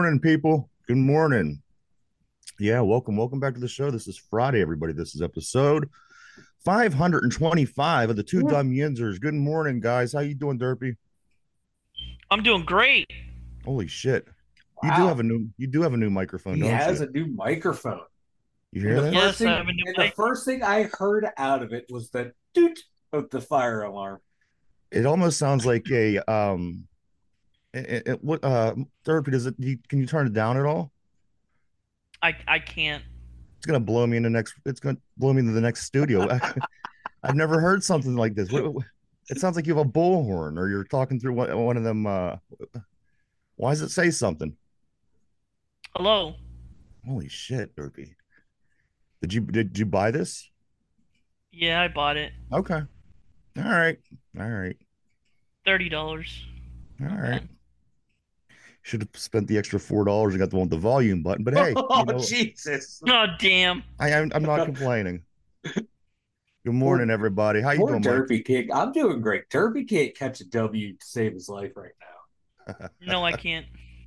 morning, people. Good morning. Yeah, welcome back to the show. This is Friday, everybody. This is episode 525 of the Two Yeah. Dumb Yinzers. Good morning, guys. How you doing, Derpy? I'm doing great. Holy shit. Wow. You do have a new microphone, He don't has you? a new microphone. You And hear the that? first Yes, I thing have a new and the mic. first thing I heard out of it was the doot of the fire alarm. It almost sounds like a what Derpy, can you turn it down at all? I can't. It's gonna blow me into the next studio. I've never heard something like this. It sounds like you have a bullhorn or you're talking through one of them. Why does it say something? Hello. Holy shit, Derpy. Did you buy this? Yeah, I bought it. Okay. All right. All right. $30. All Not right. bad. Should have spent the extra $4 and got the one with the volume button. But hey, Oh Jesus. Oh damn. I'm not complaining. Good Poor morning, everybody. How you poor doing, Mike? Derpy King. I'm doing great. Derpy can't catch a W to save his life right No, I can't.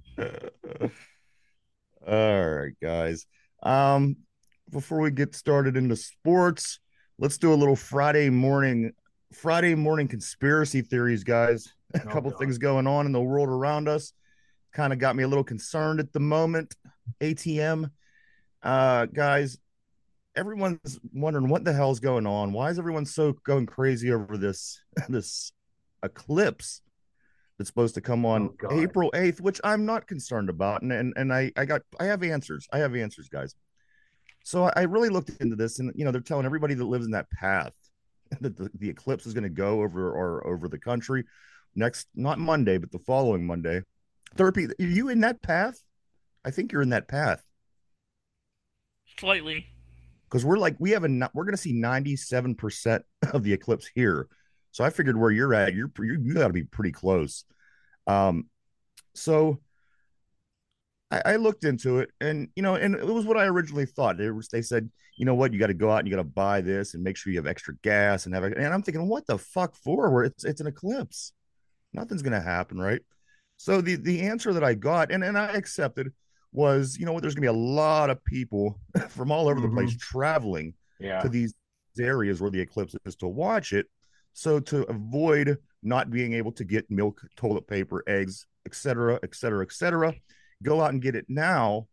All right, guys. Um, Before we get started into sports, let's do a little Friday morning conspiracy theories, guys. A now. Oh couple God. things going on in the world around us. Kind of got me a little concerned at the moment. ATM. Guys, everyone's wondering what the hell's going on. Why is everyone so going crazy over this this eclipse that's supposed to come Oh on God. April 8th, which I'm not concerned about. And I have answers. I have answers, guys. So I really looked into this, and they're telling everybody that lives in that path that the eclipse is going to go over the country next, not Monday, but the following Monday. Therapy, are you in that path? I think you're in that path Slightly. because we're going to see 97% of the eclipse here. So I figured where you're at, you got to be pretty close. Um, so I looked into it, and it was what I originally thought. They said, you know what, you got to go out and you got to buy this and make sure you have extra gas and I'm thinking, what the fuck for? Where it's an eclipse, nothing's gonna happen, right? So the answer that I got, and I accepted, was, you know what, there's gonna be a lot of people from all over the place Hmm. traveling to Yeah. these areas where the eclipse is to watch it. So to avoid not being able to get milk, toilet paper, eggs, etc., etc., etc., go out and get it now.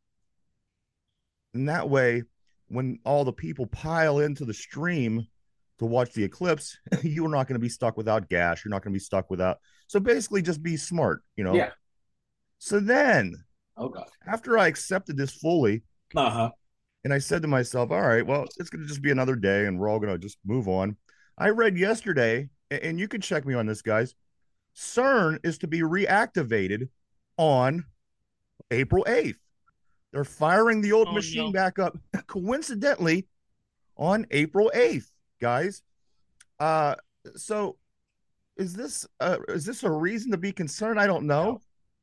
And that way, when all the people pile into the stream to watch the eclipse, you're not going to be stuck without gas. You're not going to be stuck without. So basically, just be smart. Yeah. So then, Oh God. after I accepted this fully, Uh-huh. and I said to myself, all right, well, it's going to just be another day and we're all going to just move on. I read yesterday, and you can check me on this, guys. CERN is to be reactivated on April 8th. They're firing the old Oh machine no. back up, coincidentally, on April 8th, guys. Uh, so is this a reason to be concerned? I don't No. know.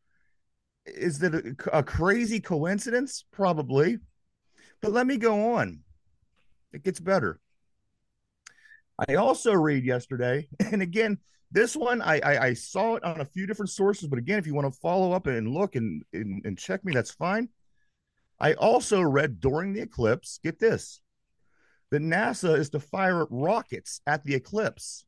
Is that a crazy coincidence? Probably. But let me go on. It gets better. I also read yesterday, and again, this one I saw it on a few different sources, but again, if you want to follow up and look and check me, that's fine. I also read during the eclipse, get this, that NASA is to fire rockets at the eclipse.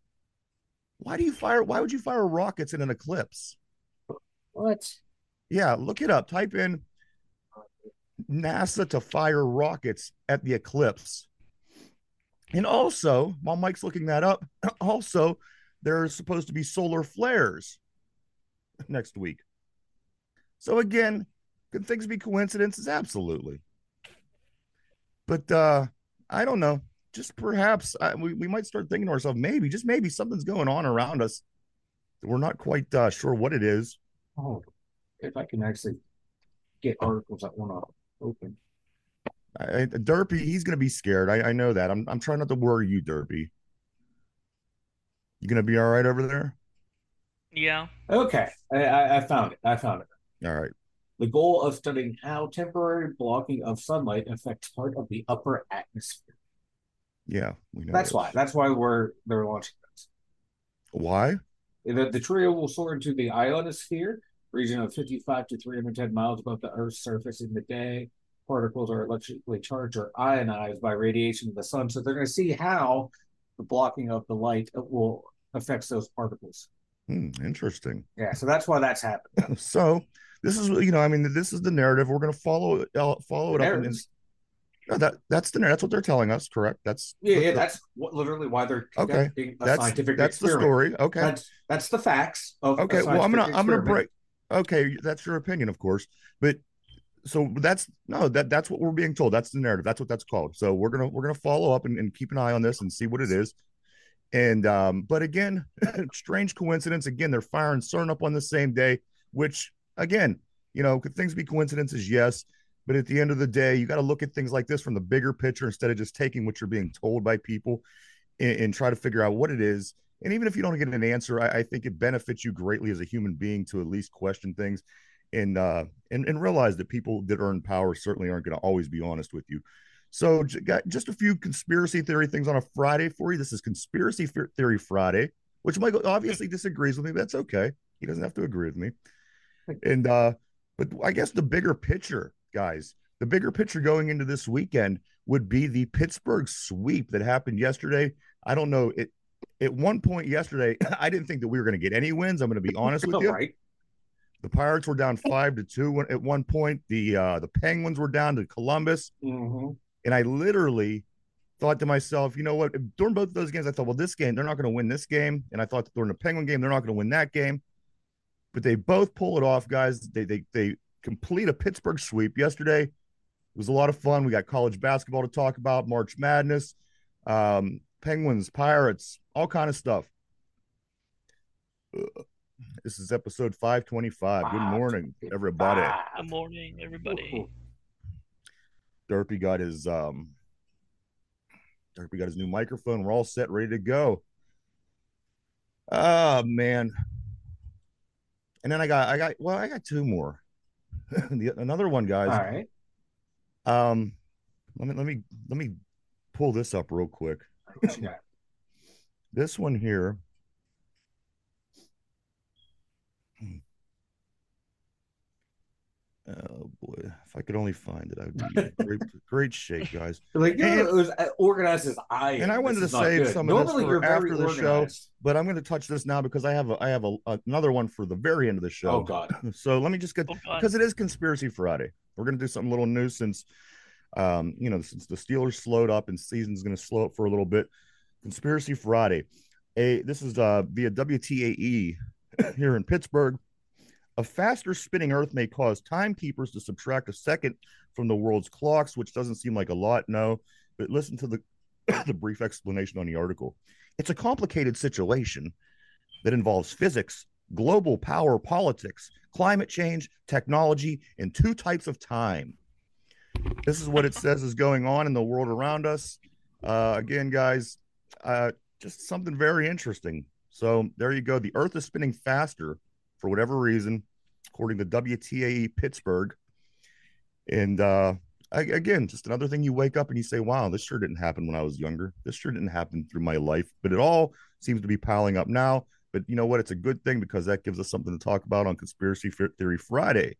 Why would you fire rockets in an eclipse? What? Yeah, look it up. Type in NASA to fire rockets at the eclipse. And also, while Mike's looking that up, also there's supposed to be solar flares next week. So again, could things be coincidences? Absolutely. But I don't know. Just perhaps we might start thinking to ourselves, maybe, just maybe something's going on around us. We're not quite sure what it is. Oh, if I can actually get articles I want to open. Derpy, he's going to be scared. I know that. I'm trying not to worry you, Derpy. You going to be all right over there? Yeah. Okay. I found it. I found it. All right. The goal of studying how temporary blocking of sunlight affects part of the upper atmosphere. Yeah, we know That's this. why. That's why they're launching this. Why? The trio will soar into the ionosphere, region of 55 to 310 miles above the Earth's surface in the day. Particles are electrically charged or ionized by radiation of the sun. So they're going to see how the blocking of the light will affects those particles. Interesting. Yeah, so that's why that's happening. So this is, I mean, this is the narrative. We're going to follow it up, and that's what they're telling us. Correct. That's that's literally why they're conducting a scientific experiment. The story. Okay, that's the facts of. Okay, well, I'm gonna break. Okay, that's your opinion, of course, but so that's what we're being told. That's the narrative. That's what that's called. So we're gonna follow up and keep an eye on this and see what it is. And but again, strange coincidence. Again, they're firing CERN up on the same day, which again, could things be coincidences? Yes. But at the end of the day, you got to look at things like this from the bigger picture instead of just taking what you're being told by people and try to figure out what it is. And even if you don't get an answer, I think it benefits you greatly as a human being to at least question things and realize that people that are in power certainly aren't going to always be honest with you. So got just a few conspiracy theory things on a Friday for you. This is Conspiracy Theory Friday, which Michael obviously disagrees with me. That's okay. He doesn't have to agree with me. And but I guess the bigger picture, guys, the bigger picture going into this weekend would be the Pittsburgh sweep that happened yesterday. I don't know. At one point yesterday, I didn't think that we were going to get any wins. I'm going to be honest with you. Right. The Pirates were down 5-2 at one point. The Penguins were down to Columbus. Mm-hmm. And I literally thought to myself, you know what? During both of those games, I thought, well, this game, they're not going to win this game. And I thought during the Penguin game, they're not going to win that game. But they both pull it off, guys. They complete a Pittsburgh sweep yesterday. It was a lot of fun. We got college basketball to talk about, March Madness, Penguins, Pirates, all kind of stuff. This is episode 525. Good morning, everybody. Good morning, everybody. Derpy got his new microphone. We're all set, ready to go. Oh man. And then I got two more. Another one, guys. All right. Let me pull this up real quick. Yeah. This one here. Oh boy, if I could only find it, I would be in great shape, guys. Like it was organized as I am. And I wanted to save some of this for after the show, but I'm going to touch this now because I have another one for the very end of the show. Oh God! So let me just get because it is Conspiracy Friday. We're going to do something a little new since since the Steelers slowed up and season's going to slow up for a little bit. Conspiracy Friday. This is via WTAE here in Pittsburgh. A faster spinning Earth may cause timekeepers to subtract a second from the world's clocks, which doesn't seem like a lot, no. But listen to the the brief explanation on the article. It's a complicated situation that involves physics, global power politics, climate change, technology, and two types of time. This is what it says is going on in the world around us. Again, guys, just something very interesting. So there you go. The Earth is spinning faster for whatever reason, according to WTAE Pittsburgh. And again, just another thing you wake up and you say, wow, this sure didn't happen when I was younger. This sure didn't happen through my life. But it all seems to be piling up now. But you know what? It's a good thing because that gives us something to talk about on Conspiracy Theory Friday.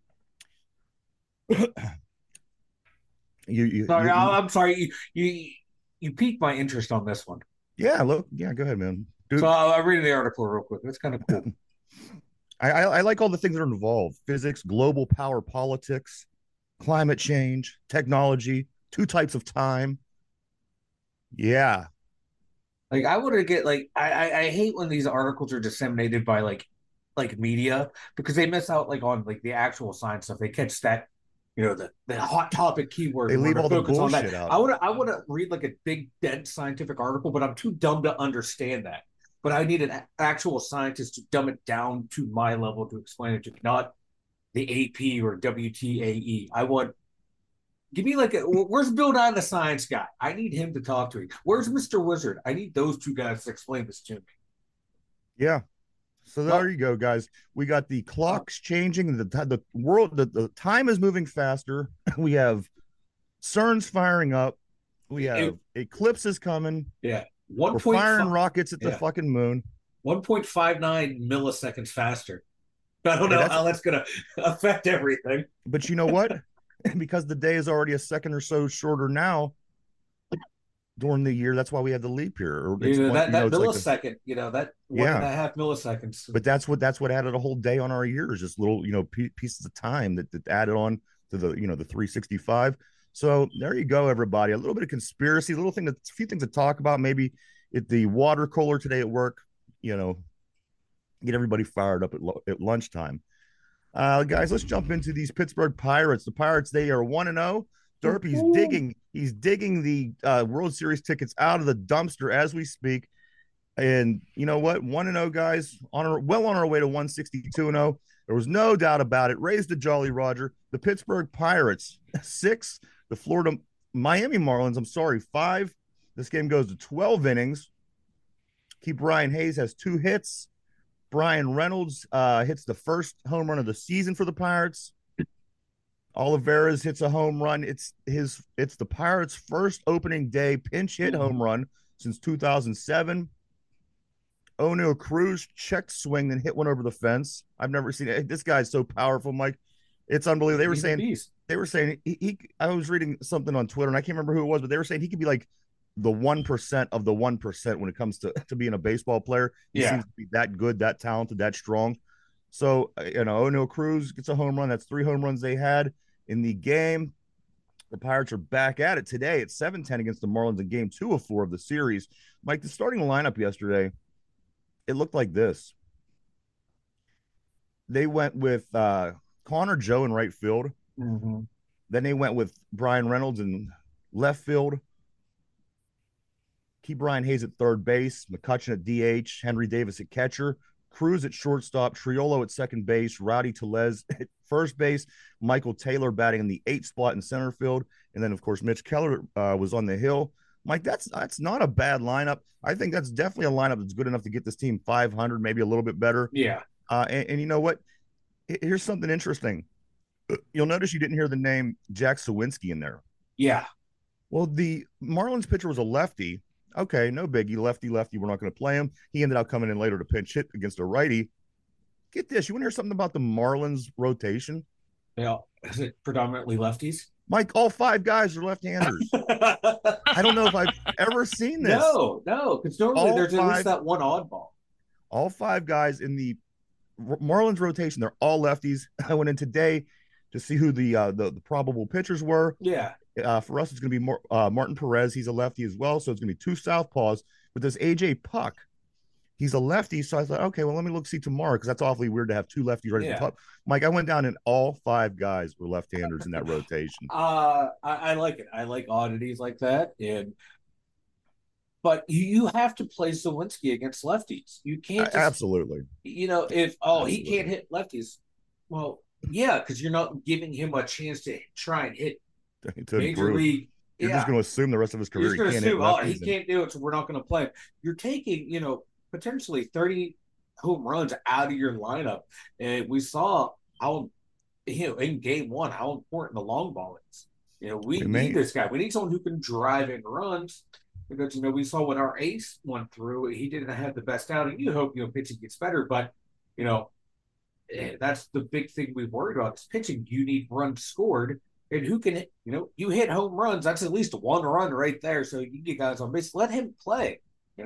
I'm sorry. You piqued my interest on this one. Yeah, look. Yeah, go ahead, man. Dude. So I'll read the article real quick. That's kind of cool. I like all the things that are involved: physics, global power politics, climate change, technology, two types of time. Yeah. Like I want to get I hate when these articles are disseminated by like media because they miss out on the actual science stuff. They catch that, the hot topic keyword. They leave all the bullshit out. I want to read a big dense scientific article, but I'm too dumb to understand that. But I need an actual scientist to dumb it down to my level to explain it to me, not the AP or WTAE. Give me where's Bill Nye the science guy? I need him to talk to me. Where's Mr. Wizard? I need those two guys to explain this to me. Yeah. So there you go, guys. We got the clocks changing. The world, the time is moving faster. We have CERN's firing up. We have eclipses coming. Yeah. We're firing rockets at the fucking moon. 1.59 milliseconds faster. I don't Hey, know how that's going to affect everything. but you know what? Because the day is already a second or so shorter now during the year. That's why we have the leap year. Or it's You know, one, that it's like the, millisecond, that one and yeah. a half milliseconds. But that's what added a whole day on our years, just little pieces of time that added on to the 365. So there you go, everybody. A little bit of conspiracy, a few things to talk about. Maybe at the water cooler today at work, get everybody fired up at lunchtime. Guys, let's jump into these Pittsburgh Pirates. The Pirates, they are 1-0. Derp, he's digging the World Series tickets out of the dumpster as we speak. And you know what? 1-0, guys, on our way to 162-0. There was no doubt about it. Raise the Jolly Roger. The Pittsburgh Pirates 6, the Florida Miami Marlins, I'm sorry, 5. This game goes to 12 innings. Keep Brian Hayes has 2 hits. Brian Reynolds hits the first home run of the season for the Pirates. Olivares hits a home run. It's the Pirates' first opening day pinch hit home run since 2007. O'Neill Cruz checked swing, then hit one over the fence. I've never seen it. This guy's so powerful, Mike. It's unbelievable. They were saying he I was reading something on Twitter, and I can't remember who it was, but they were saying he could be like the 1% of the 1% when it comes to being a baseball player. He seems to be that good, that talented, that strong. So, O'Neill Cruz gets a home run. That's 3 home runs they had in the game. The Pirates are back at it today at 7-10 against the Marlins in game 2 of 4 of the series. Mike, the starting lineup yesterday, it looked like this. They went with Connor Joe in right field. Mm-hmm. Then they went with Brian Reynolds in left field. Keep Brian Hayes at third base, McCutchen at DH, Henry Davis at catcher, Cruz at shortstop, Triolo at second base, Rowdy Tellez at first base, Michael Taylor batting in the 8th spot in center field, and then of course Mitch Keller was on the hill. Mike, that's not a bad lineup. I think that's definitely a lineup that's good enough to get this team 500, maybe a little bit better. Yeah. And you know what? Here's something interesting. You'll notice you didn't hear the name Jack Sawinski in there. Yeah. Well, the Marlins pitcher was a lefty. Okay, no biggie. Lefty. We're not going to play him. He ended up coming in later to pinch hit against a righty. Get this. You want to hear something about the Marlins rotation? Yeah. Is it predominantly lefties? Mike, all 5 guys are left-handers. I don't know if I've ever seen this. No, because normally there's at least that one oddball. All 5 guys in the Marlins rotation, they're all lefties. I went in today to see who the probable pitchers were. Yeah. For us, it's going to be Martin Perez. He's a lefty as well, so it's going to be 2 southpaws. But this AJ Puck, he's a lefty, so I thought, okay, well, let me see tomorrow because that's awfully weird to have 2 lefties right at the top. Mike, I went down and all 5 guys were left-handers in that rotation. I like it. I like oddities like that, but you have to play Sawinski against lefties. You can't absolutely. He can't hit lefties. Well, yeah, because you're not giving him a chance to try and hit major league. You're just going to assume the rest of his career he can't do it, so we're not going to play him. You're taking, potentially 30 home runs out of your lineup, and we saw how, in game 1, how important the long ball is. We need this guy. We need someone who can drive in runs because we saw when our ace went through, he didn't have the best outing. You hope pitching gets better, but that's the big thing we've worried about is pitching. You need runs scored. And who can, you hit home runs. That's at least 1 run right there. So you get guys on base. Let him play.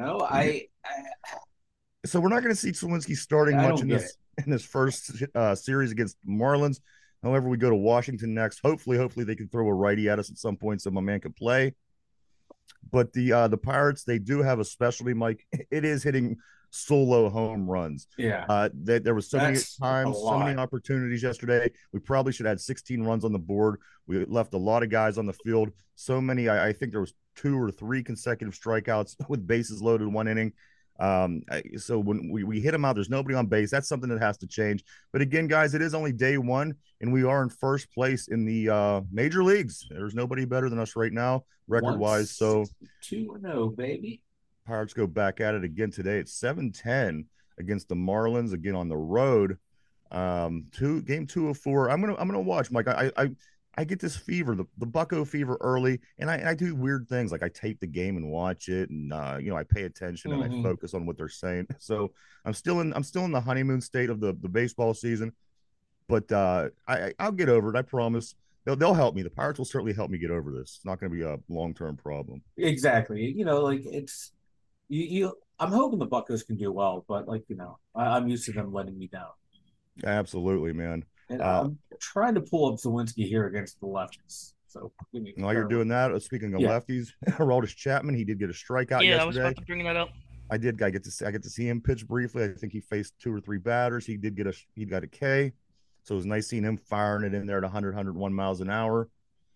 So we're not going to see Sawinski starting much in this first series against Marlins. However, we go to Washington next. Hopefully they can throw a righty at us at some point so my man can play. But the Pirates, they do have a specialty, Mike. It is hitting solo home runs. Yeah. There was so many times, so many opportunities yesterday. We probably should have had 16 runs on the board. We left a lot of guys on the field. So many, I think there was 2 or 3 consecutive strikeouts with bases loaded 1 inning. So when we hit them out, there's nobody on base. That's something that has to change. But again, guys, it is only day 1, and we are in first place in the major leagues. There's nobody better than us right now, record-wise. So 2-0, baby. Pirates go back at it again today at 7-10 against the Marlins, again on the road. Game 2 of 4. I'm gonna watch, Mike. I get this fever, the Bucko fever early, and I do weird things like I tape the game and watch it, and I pay attention and I focus on what they're saying. So I'm still in the honeymoon state of the baseball season, but I'll get over it. I promise. They'll help me. The Pirates will certainly help me get over this. It's not going to be a long-term problem. Exactly. Like it's you. I'm hoping the Buccos can do well, but I'm used to them letting me down. Absolutely, man. And I'm trying to pull up Zawinski here against the lefties. So while you're doing that, speaking of lefties, Aroldis Chapman, he did get a strikeout yesterday. I was about to bring that up. I get to see him pitch briefly. I think he faced 2 or 3 batters. He got a K. So it was nice seeing him firing it in there at 100, 101 miles an hour.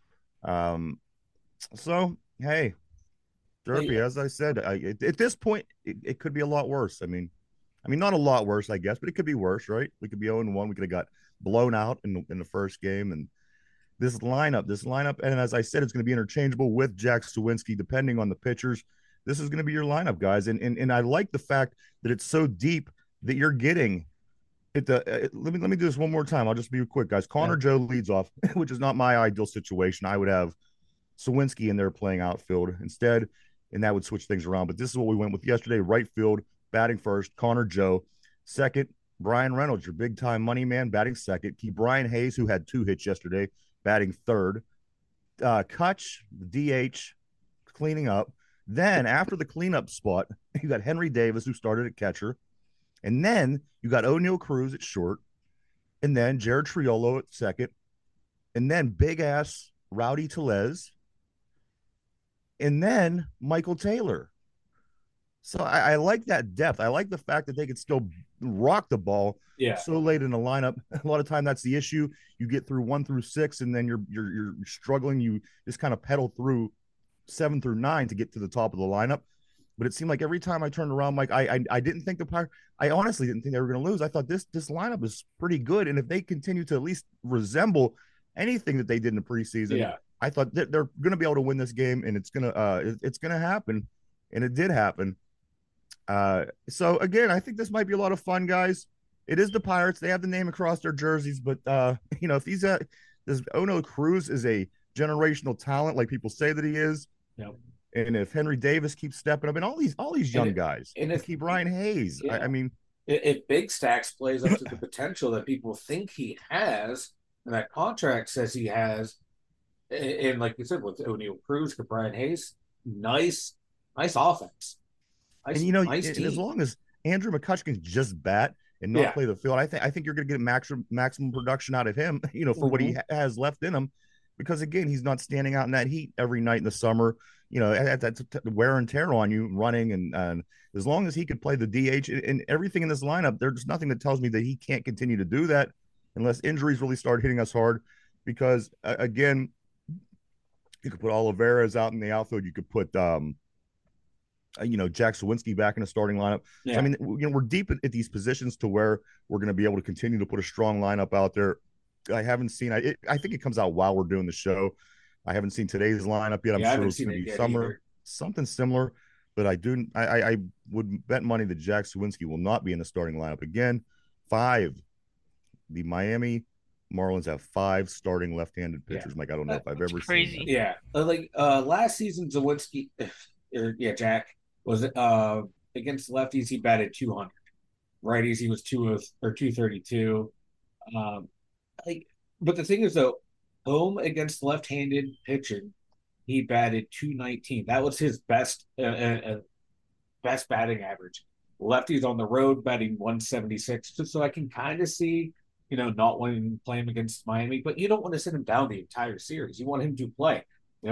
So, hey, Derpy, as I said, at this point, it could be a lot worse. I mean, not a lot worse, I guess, but it could be worse, right? We could be 0-1. We could have got blown out in the first game. And this lineup, and as I said, it's going to be interchangeable with Jack Suwinski, depending on the pitchers. This is going to be your lineup, guys. And I like the fact that it's so deep that you're getting let me do this one more time. I'll just be quick, guys. Connor Joe leads off, which is not my ideal situation. I would have Suwinski in there playing outfield instead, and that would switch things around. But this is what we went with yesterday. Right field, batting first, Connor Joe. Second, Brian Reynolds, your big-time money man, batting second. Keep Brian Hayes, who had 2 hits yesterday, batting third. Kutch, DH, cleaning up. Then, after the cleanup spot, you got Henry Davis, who started at catcher. And then you got O'Neill Cruz at short. And then Jared Triolo at second. And then big-ass Rowdy Tellez. And then Michael Taylor. So I like that depth. I like the fact that they could still rock the ball so late in the lineup. A lot of time that's the issue. You get through 1 through 6, and then you're struggling. You just kind of pedal through 7 through 9 to get to the top of the lineup. But it seemed like every time I turned around, Mike, I didn't think I honestly didn't think they were going to lose. I thought this lineup is pretty good, and if they continue to at least resemble anything that they did in the preseason, I thought that they're going to be able to win this game, and it's gonna happen, and it did happen. So again, I think this might be a lot of fun, guys. It is the Pirates; they have the name across their jerseys, but if this O'Neill Cruz is a generational talent, like people say that he is. Yep. And if Henry Davis keeps stepping up, and all these young guys, and if keep Ryan Hayes, I mean, if Big Stacks plays up to the potential that people think he has, and that contract says he has, and like you said, with O'Neill Cruz, with Brian Hayes, nice offense. And nice as long as Andrew McCutcheon can just bat and not play the field, I think you're going to get maximum production out of him, for what he has left in him, because again, he's not standing out in that heat every night in the summer. That's wear and tear on you running, and as long as he could play the DH and everything in this lineup, there's nothing that tells me that he can't continue to do that unless injuries really start hitting us hard. Because again, you could put Olivares out in the outfield. You could put Jack Suwinski back in the starting lineup. Yeah. So, I mean, we're deep at these positions to where we're going to be able to continue to put a strong lineup out there. I haven't seen. I think it comes out while we're doing the show. I haven't seen today's lineup yet. I'm sure it's going to be something similar, but I would bet money that Jack Suwinski will not be in the starting lineup again. 5. The Miami Marlins have 5 starting left-handed pitchers. Mike, I don't know if I've ever seen that. Yeah. Last season, Zawinski, Jack was against lefties, he batted 200. Righties, he was 232. But the thing is, though, home against left-handed pitching, he batted 219. That was his best batting average. Lefties on the road batting 176. So I can kind of see, not wanting to play him against Miami, but you don't want to sit him down the entire series. You want him to play.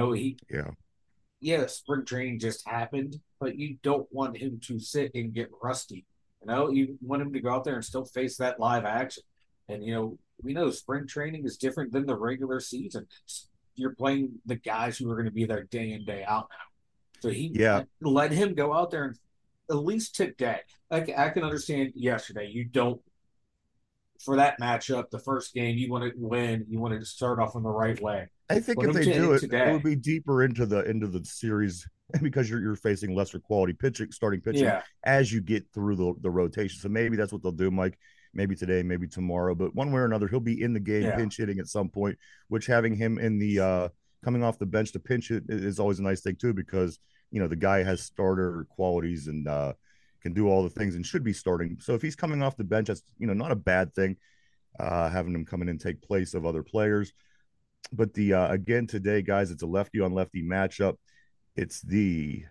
Spring training just happened, but you don't want him to sit and get rusty. You want him to go out there and still face that live action. And, we know spring training is different than the regular season. You're playing the guys who are going to be there day in, day out now. So let him go out there and at least today. I can understand yesterday. You don't, for that matchup, the first game, you want to win. You want to start off in the right way. I think if they do it, it would be deeper into the series because you're facing lesser quality starting pitching as you get through the rotation. So maybe that's what they'll do, Mike. maybe today, maybe tomorrow, but one way or another, he'll be in the game Yeah. pinch hitting at some point, which having him in the coming off the bench to pinch it is always a nice thing too, because the guy has starter qualities and can do all the things and should be starting. So if he's coming off the bench, that's not a bad thing. Having him come in and take place of other players. But the again today, guys, it's a lefty on lefty matchup. It's the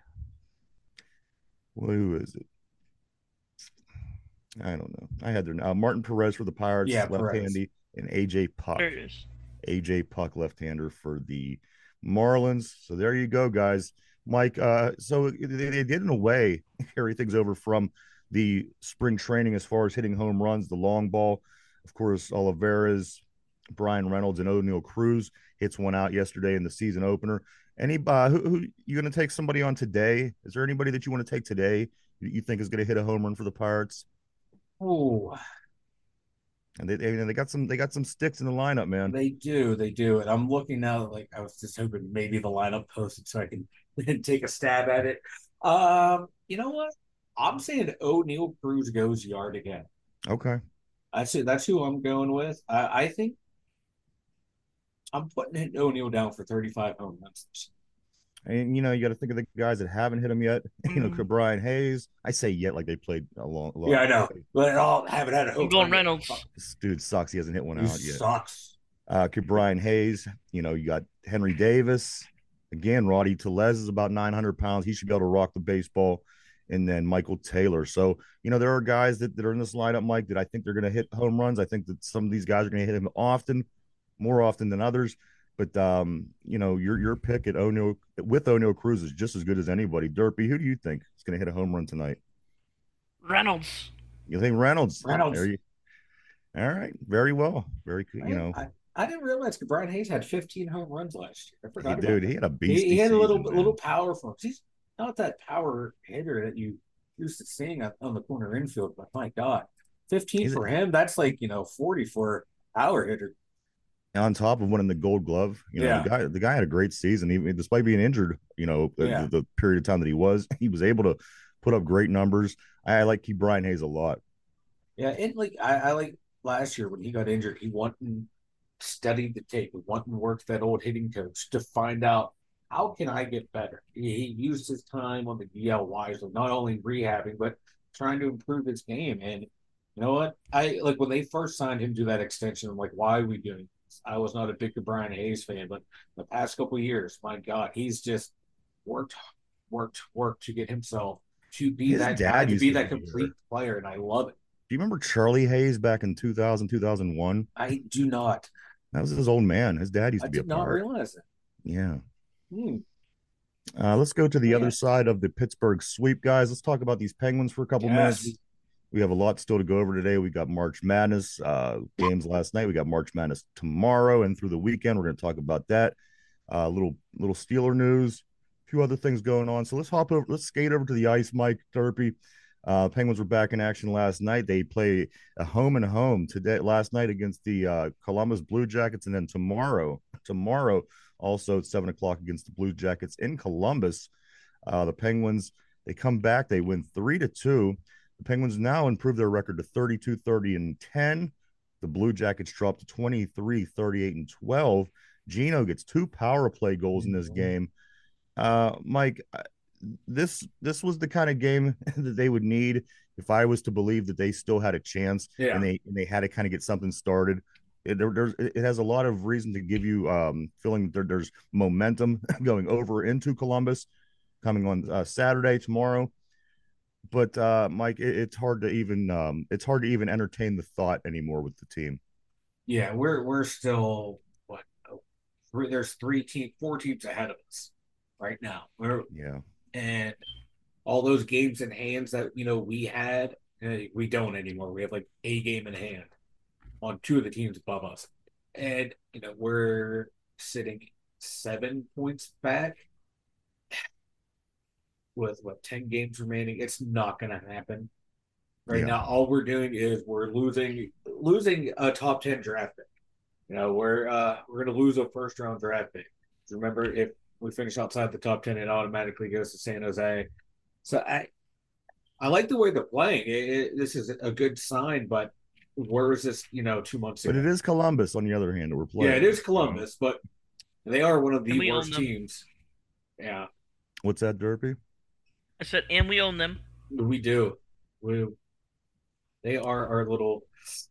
who is it? I don't know. I had their Martin Perez for the Pirates, Yeah, Perez. left-handy, and AJ Puck. There it is. AJ Puck, left-hander for the Marlins. So there you go, guys. Mike, so they did in a way carry things over from the spring training as far as hitting home runs, the long ball. Of course, Olivares, Brian Reynolds, and O'Neill Cruz hits one out yesterday in the season opener. Any who you going to take somebody on today? Is there anybody that you want to take today that you think is going to hit a home run for the Pirates? Oh, And they got some sticks in the lineup, man. they do. And I'm looking now, like I was just hoping maybe the lineup posted so I can take a stab at it. You know what? I'm saying O'Neill Cruz goes yard again. Okay. That's who I'm going with. I think I'm putting O'Neill down for 35 home runs. And you got to think of the guys that haven't hit him yet. Brian Hayes. I say yet like they played a long. Yeah, I know, but all haven't had a I'm home going run. Reynolds. This dude sucks. He hasn't hit one He out yet. sucks. Brian Hayes. You got Henry Davis. Again, Roddy Telez is about 900 pounds. He should be able to rock the baseball. And then Michael Taylor. So, there are guys that are in this lineup, Mike, that I think they're going to hit home runs. I think that some of these guys are going to hit him more often than others. But your pick at O'Neill Cruz is just as good as anybody. Derpy, who do you think is going to hit a home run tonight? Reynolds. You think Reynolds? Reynolds. All right, very well, very good. I didn't realize Brian Hayes had 15 home runs last year. I forgot. He had a beast. He had a little power for him. He's not that power hitter that you used to seeing on the corner infield, but my God, 15 for him. That's like 40 for power hitter. On top of winning the Gold Glove, the guy had a great season, even despite being injured. The period of time that he was able to put up great numbers. I like Brian Hayes a lot. Yeah, and I like last year when he got injured, he went and studied the tape, he went and worked that old hitting coach to find out how can I get better. He used his time on the DL wisely, not only rehabbing but trying to improve his game. And you know what? I like when they first signed him to that extension. I'm like, why are we doing this? I was not a big Brian Hayes fan, but the past couple of years, my God, he's just worked to get himself to be that guy, to be that complete player, and I love it. Do you remember Charlie Hayes back in 2000, 2001? I do not. That was his old man. His dad used to be a Pirate. I did not realize it. Yeah. Let's go to the other side of the Pittsburgh sweep, guys. Let's talk about these Penguins for a couple minutes. We have a lot still to go over today. We got March Madness games last night. We got March Madness tomorrow and through the weekend. We're going to talk about that. Little Steeler news, a few other things going on. So let's skate over to the ice, Mike Derpy. Penguins were back in action last night. They play a home and home last night against the Columbus Blue Jackets, and then tomorrow also at 7:00 against the Blue Jackets in Columbus. The Penguins, they come back, they win 3-2. The Penguins now improve their record to 32-30-10. The Blue Jackets drop to 23-38-12. Gino gets 2 power play goals in this game. Mike, this was the kind of game that they would need if I was to believe that they still had a chance, and they had to kind of get something started. It has a lot of reason to give you feeling that there's momentum going over into Columbus coming on Saturday tomorrow. But Mike, it's hard to even entertain the thought anymore with the team. Yeah, we're still there's 4 teams ahead of us right now. And all those games in hands that we had, we don't anymore. We have like a game in hand on 2 of the teams above us, and we're sitting 7 points back with 10 games remaining. It's not going to happen now. All we're doing is we're losing a top 10 draft pick. We're going to lose a first round draft pick. Remember, if we finish outside the top 10, it automatically goes to San Jose. So I like the way they're playing. This is a good sign, but where is this, 2 months But ago? it is Columbus, on the other hand, that we're Yeah, playing. it is Columbus, but they are one of And the we own worst them. teams. Yeah, What's that, Derpy? I said, and we own them. we do. We They are our little,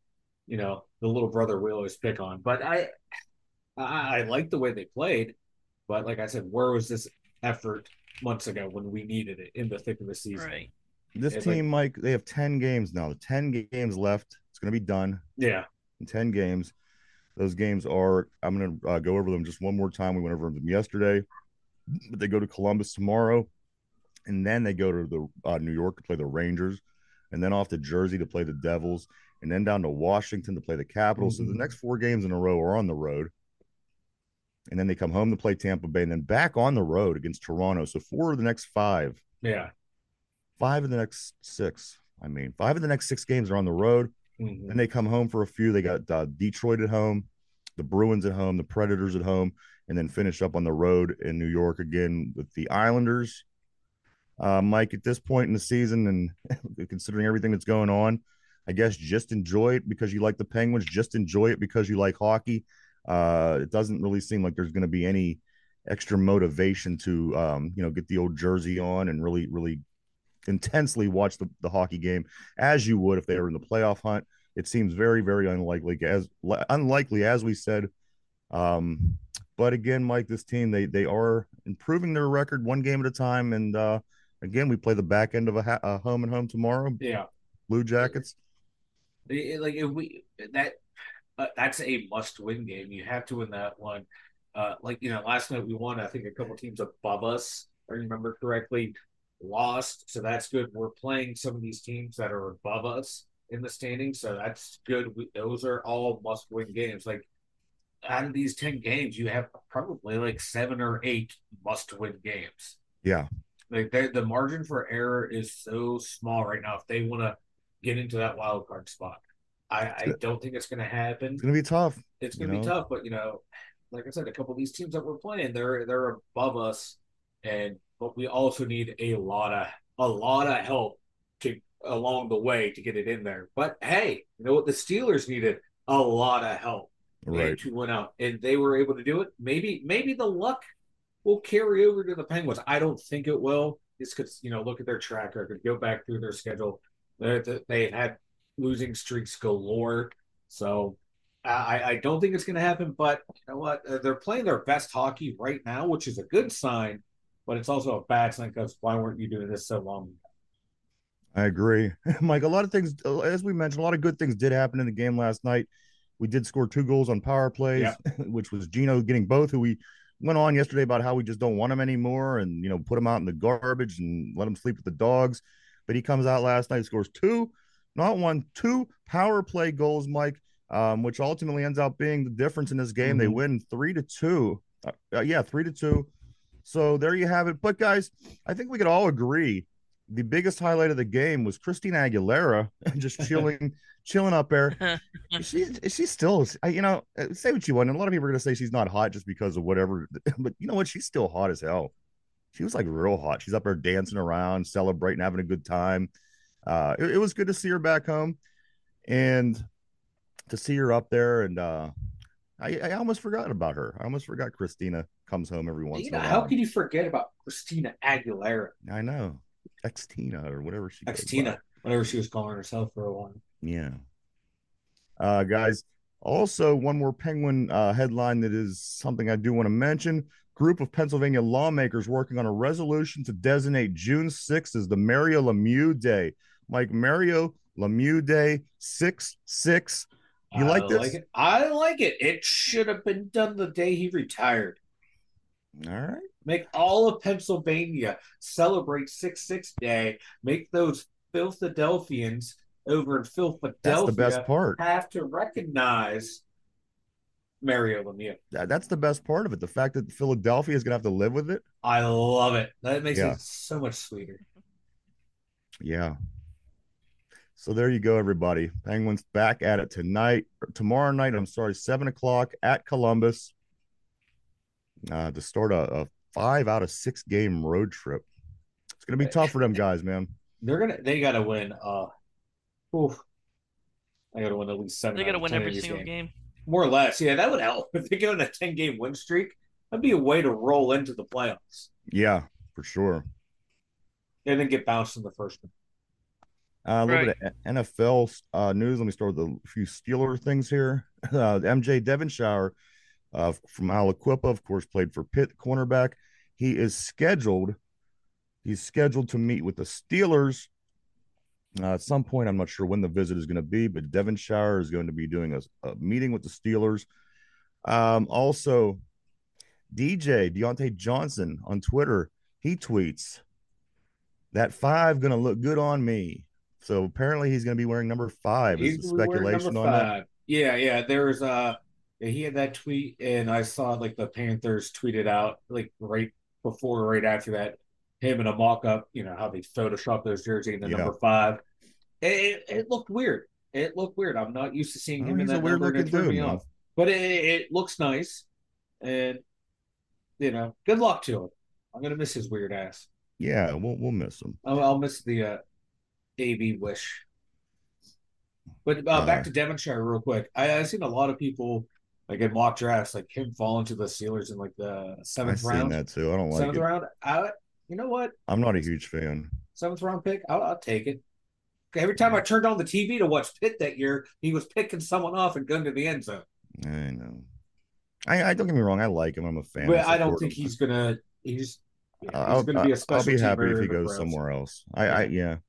the little brother we always pick on. But I like the way they played. But like I said, where was this effort months ago when we needed it in the thick of the season? Right. This It's like, team, Mike, they have 10 games now. The 10 games left. It's going to be done yeah, in 10 games. Those games are, I'm going to go over them just one more time. We went over them yesterday, but they go to Columbus tomorrow, and then they go to the New York to play the Rangers, and then off to Jersey to play the Devils, and then down to Washington to play the Capitals. So the next 4 games in a row are on the road. And then they come home to play Tampa Bay, and then back on the road against Toronto. So 4 of the next 5. yeah. 5 of the next 6. I mean, 5 of the next 6 games are on the road. Mm-hmm. Then they come home for a few. They got Detroit at home, the Bruins at home, the Predators at home, and then finish up on the road in New York again with the Islanders. Mike, at this point in the season, and considering everything that's going on, I guess just enjoy it because you like the Penguins. Just enjoy it because you like hockey. It doesn't really seem like there's going to be any extra motivation to, get the old jersey on and really, really intensely watch the hockey game as you would if they were in the playoff hunt. It seems very, very unlikely as we said. But again, Mike, this team they are improving their record 1 game at a time, and again, we play the back end of a home and home tomorrow. Yeah. Blue Jackets. Like if we that's a must-win game. You have to win that one. Last night we won. I think a couple teams above us, if I remember correctly, lost. So that's good. We're playing some of these teams that are above us in the standings, so that's good. Those are all must-win games. Like out of these 10 games, you have probably like 7 or 8 must-win games. Yeah. Like the margin for error is so small right now. If they want to get into that wild card spot, I don't think it's going to happen. It's going to be tough. It's going to be tough, but like I said, a couple of these teams that we're playing, they're above us, but we also need a lot of help to along the way to get it in there. But hey, you know what? The Steelers needed a lot of help to win out, and they were able to do it. Maybe the luck will carry over to the Penguins. I don't think it will. It's because look at their track record, go back through their schedule. They had losing streaks galore, so I don't think it's going to happen. But you know what? They're playing their best hockey right now, which is a good sign. But it's also a bad sign because why weren't you doing this so long ago? I agree, Mike. A lot of things, as we mentioned, a lot of good things did happen in the game last night. We did score 2 goals on power plays, which was Gino getting both, who we went on yesterday about how we just don't want him anymore and, put him out in the garbage and let him sleep with the dogs. But he comes out last night, scores 2, not 1, 2 power play goals, Mike, which ultimately ends up being the difference in this game. Mm-hmm. They win 3-2. 3-2. So there you have it. But guys, I think we could all agree the biggest highlight of the game was Christina Aguilera just chilling up there. She's still, say what you want. And a lot of people are going to say she's not hot just because of whatever, but you know what? She's still hot as hell. She was like real hot. She's up there dancing around, celebrating, having a good time. It was good to see her back home and to see her up there. And I almost forgot about her. I almost forgot Christina comes home every once in a while. How can you forget about Christina Aguilera? I know. Xtina or whatever she Xtina, whatever she was calling herself for a while. Yeah. Guys, also one more Penguin headline that is something I do want to mention. Group of Pennsylvania lawmakers working on a resolution to designate June 6th as the Mario Lemieux Day. Mike, Mario Lemieux Day, 6-6. You like this? I like it. It should have been done the day he retired. All right. Make all of Pennsylvania celebrate 6-6 Day. Make those Philadelphians over in Philadelphia that's the best part. Have to recognize Mario Lemieux. That's the best part of it. The fact that Philadelphia is going to have to live with it. I love it. That makes it so much sweeter. Yeah. So there you go, everybody. Penguins back at it tomorrow night. 7:00 at Columbus to start a 5 out of 6 game road trip. It's going to be tough for them guys, man. They got to win. I got to win at least 7 They out got to of win 10 every of these single games. game. More or less. Yeah, that would help. If they get on a 10-game win streak, that'd be a way to roll into the playoffs Yeah, for sure. and then get bounced in the first one. A little Right. bit of NFL news. Let me start with a few Steeler things here. MJ Devonshire from Aliquippa, of course, played for Pitt cornerback. He is scheduled. He's scheduled to meet with the Steelers at some point. I'm not sure when the visit is going to be, but Devonshire is going to be doing a meeting with the Steelers. Also, DJ Deontay Johnson on Twitter, he tweets that 5 going to look good on me. So apparently he's going to be wearing number 5. Is He's the wearing number speculation on that? 5. Yeah. There's he had that tweet, and I saw like the Panthers tweeted out like right before, right after that, him in a mock-up. You know how they Photoshop those jersey and the Yeah. number 5. It looked weird. It looked weird. I'm not used to seeing Oh, him in he's a that weird number, and looking it threw dude, me man. off. But it looks nice, and good luck to him. I'm gonna miss his weird ass. Yeah, we'll miss him. I'll miss the AB wish. But back to Devonshire real quick. I've seen a lot of people like in mock drafts, like him falling to the Steelers in like the I've seventh seen round. that too. I don't like Seventh it. round. You know what? I'm not a huge fan. 7th round pick. I'll take it. Every time I turned on the TV to watch Pitt that year, he was picking someone off and going to the end zone. I know. I don't get me wrong. I like him. I'm a fan. But I don't think he's gonna. He's gonna be a special. I'll be happy teamer if he in the goes Browns. somewhere else. Yeah.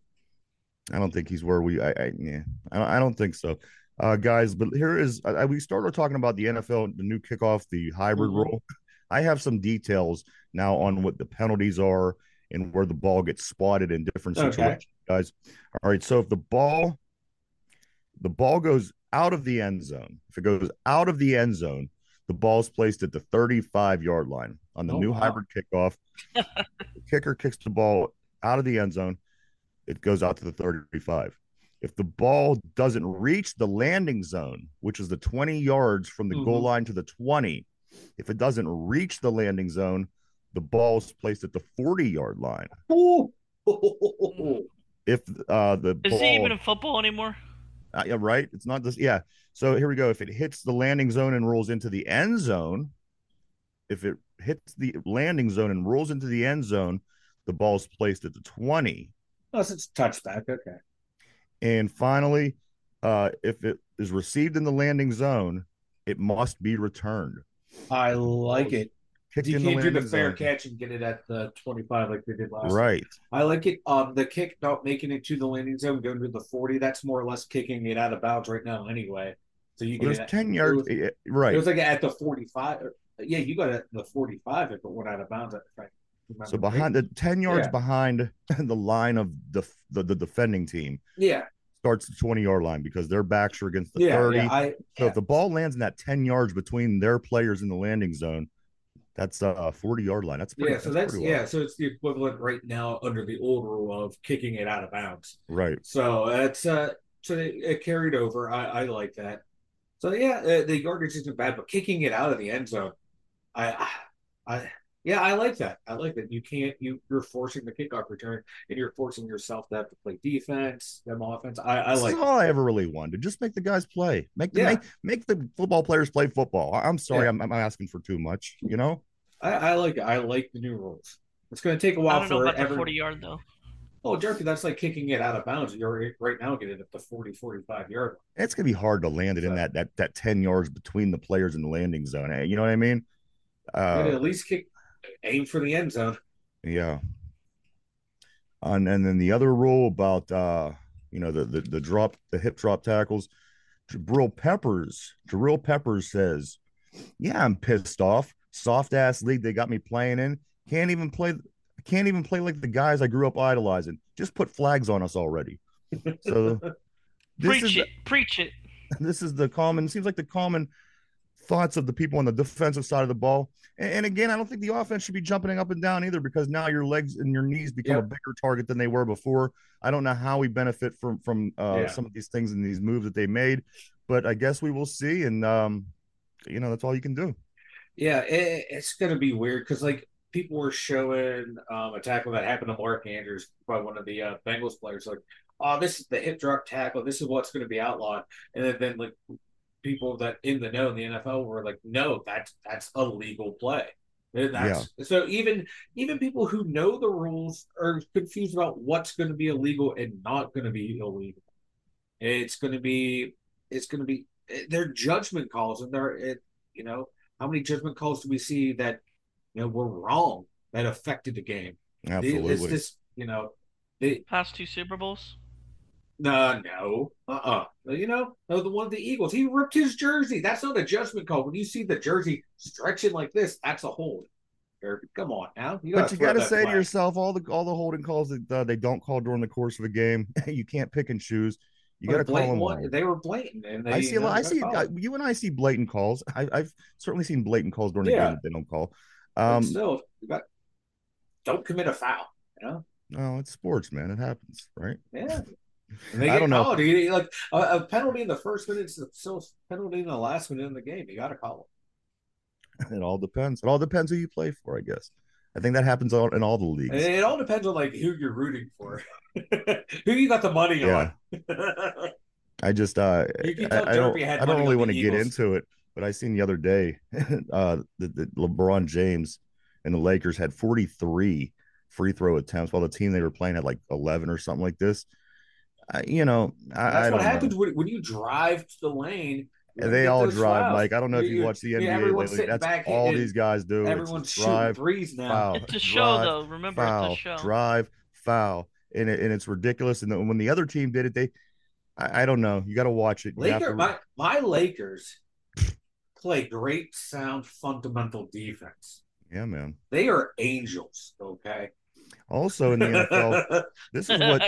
I don't think he's where I don't think so. Guys, but here is we started talking about the NFL, the new kickoff, the hybrid rule. I have some details now on what the penalties are and where the ball gets spotted in different situations, guys. All right, so if the ball goes out of the end zone, if it goes out of the end zone, the ball's placed at the 35-yard line on the new hybrid kickoff. The kicker kicks the ball out of the end zone. It goes out to the 35. If the ball doesn't reach the landing zone, which is the 20 yards from the goal line to the 20, if it doesn't reach the landing zone, the ball's placed at the 40-yard line. If the Is he even in football anymore? Yeah, right. It's not this. Yeah. So here we go. If it hits the landing zone and rolls into the end zone, if it hits the landing zone and rolls into the end zone, the ball's placed at the 20. Unless it's touchback. Okay. And finally, if it is received in the landing zone, it must be returned. I like it. You can't do the fair zone. catch and get it at the 25 like they did last Right. time. I like it. The kick not making it to the landing zone, going to the 40. That's more or less kicking it out of bounds right now anyway. So you get there's 10 yards. Right. It was like at the 45. Yeah, you got it at the 45 if it went out of bounds. So behind the 10 yards behind the line of the defending team. Yeah. Starts the 20-yard line because their backs are against the 30. So if the ball lands in that 10 yards between their players in the landing zone, that's a 40-yard line. That's pretty. So it's the equivalent right now under the old rule of kicking it out of bounds. Right. So that's so it carried over. I like that. So the yardage isn't bad, but kicking it out of the end zone, I like that. I like that. You're forcing the kickoff return, and you're forcing yourself to have to play defense, them offense. This is all I ever really wanted. Just make the guys play. Make the football players play football. I'm sorry, I'm asking for too much. You know. I like it. I like the new rules. It's going to take a while I don't know about the 40-yard though. Oh, Jerky, that's like kicking it out of bounds. You're right now getting it at the 40, 45-yard line. It's going to be hard to land it in that 10 yards between the players in the landing zone. You know what I mean? At least aim for the end zone. Yeah. And then the other rule about the hip drop tackles. Jabril Peppers says, "Yeah, I'm pissed off. Soft ass league they got me playing in. Can't even play like the guys I grew up idolizing. Just put flags on us already." So preach it. This is the common thoughts of the people on the defensive side of the ball. And again, I don't think the offense should be jumping up and down either, because now your legs and your knees become a bigger target than they were before. I don't know how we benefit from some of these things and these moves that they made, but I guess we will see. And that's all you can do. Yeah, it's going to be weird because like people were showing a tackle that happened to Mark Andrews, probably one of the Bengals players. Like, oh, this is the hip drop tackle. This is what's going to be outlawed. And then like people that in the know in the NFL were like, no, that's a legal play. Yeah, That's so even people who know the rules are confused about what's going to be illegal and not going to be illegal. It's going to be it's going to be their judgment calls, and you know, how many judgment calls do we see that were wrong that affected the game? It's absolutely. just they, Past two Super Bowls. no, no, the one of the Eagles. He ripped his jersey. That's not a judgment call. When you see the jersey stretching like this, that's a hold. Come on now, you got But to you throw got to that say to flag. yourself, all the holding calls that they don't call during the course of a game, you can't pick and choose. You got But to the call blatant them one, all. they were blatant, and I they see a lot. you I got to see call it. you and I see blatant calls. I've certainly seen blatant calls during the game Yeah, that they don't call. but Um, still, don't commit a foul. no, it's sports, man. It happens, right? Yeah, and they I get don't know. called. Like a penalty in the first minute is still a penalty in the last minute in the game. You got to call It all depends. It all depends who you play for, I guess. I think that happens in all the it. leagues. It all depends on like who you're rooting for, who you got the money Yeah, on. I just You can tell Derpy had I don't money really on the want to get Eagles. into it, but I seen the other day that LeBron James and the Lakers had 43 free throw attempts while the team they were playing had like 11 or something like this. And that's I what don't know. happens when you drive to the lane. You're going to They get all those drive, fouls. Mike. I don't know if you watch the NBA Everyone's lately. sitting That's back all hitting. these guys do. It's Everyone's just shooting drive, threes now. foul, It's a show, drive, though. Remember, it's a foul, show. drive, foul, and it's ridiculous. And when the other team did it, I don't know. You got to watch it. You have to. My Lakers play great, sound, fundamental defense. Yeah, man. They are angels. Okay. Also in the NFL, this is what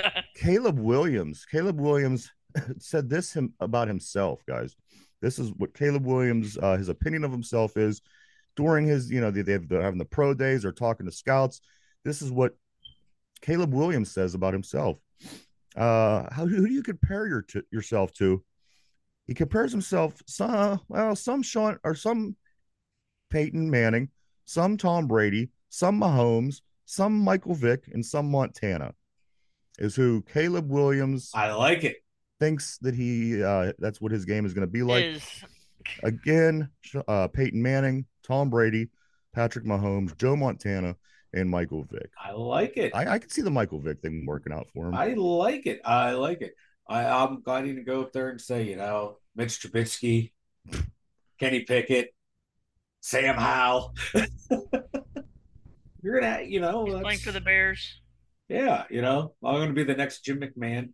Caleb Williams said about himself, guys. This is what Caleb Williams, his opinion of himself is during his, they're having the pro days or talking to scouts. This is what Caleb Williams says about himself. Who do you compare yourself to? He compares himself, some Sean or some Peyton Manning, some Tom Brady, some Mahomes, some Michael Vick, and some Montana is who Caleb Williams I like it. thinks that that's what his game is going to be like. Is Again, Peyton Manning, Tom Brady, Patrick Mahomes, Joe Montana, and Michael Vick. I like it. I can see the Michael Vick thing working out for him. I like it. I like it. I'm going to go up there and say, Mitch Trubisky, Kenny Pickett, Sam Howell. You're gonna, he's playing for the Bears? yeah, I'm gonna be the next Jim McMahon,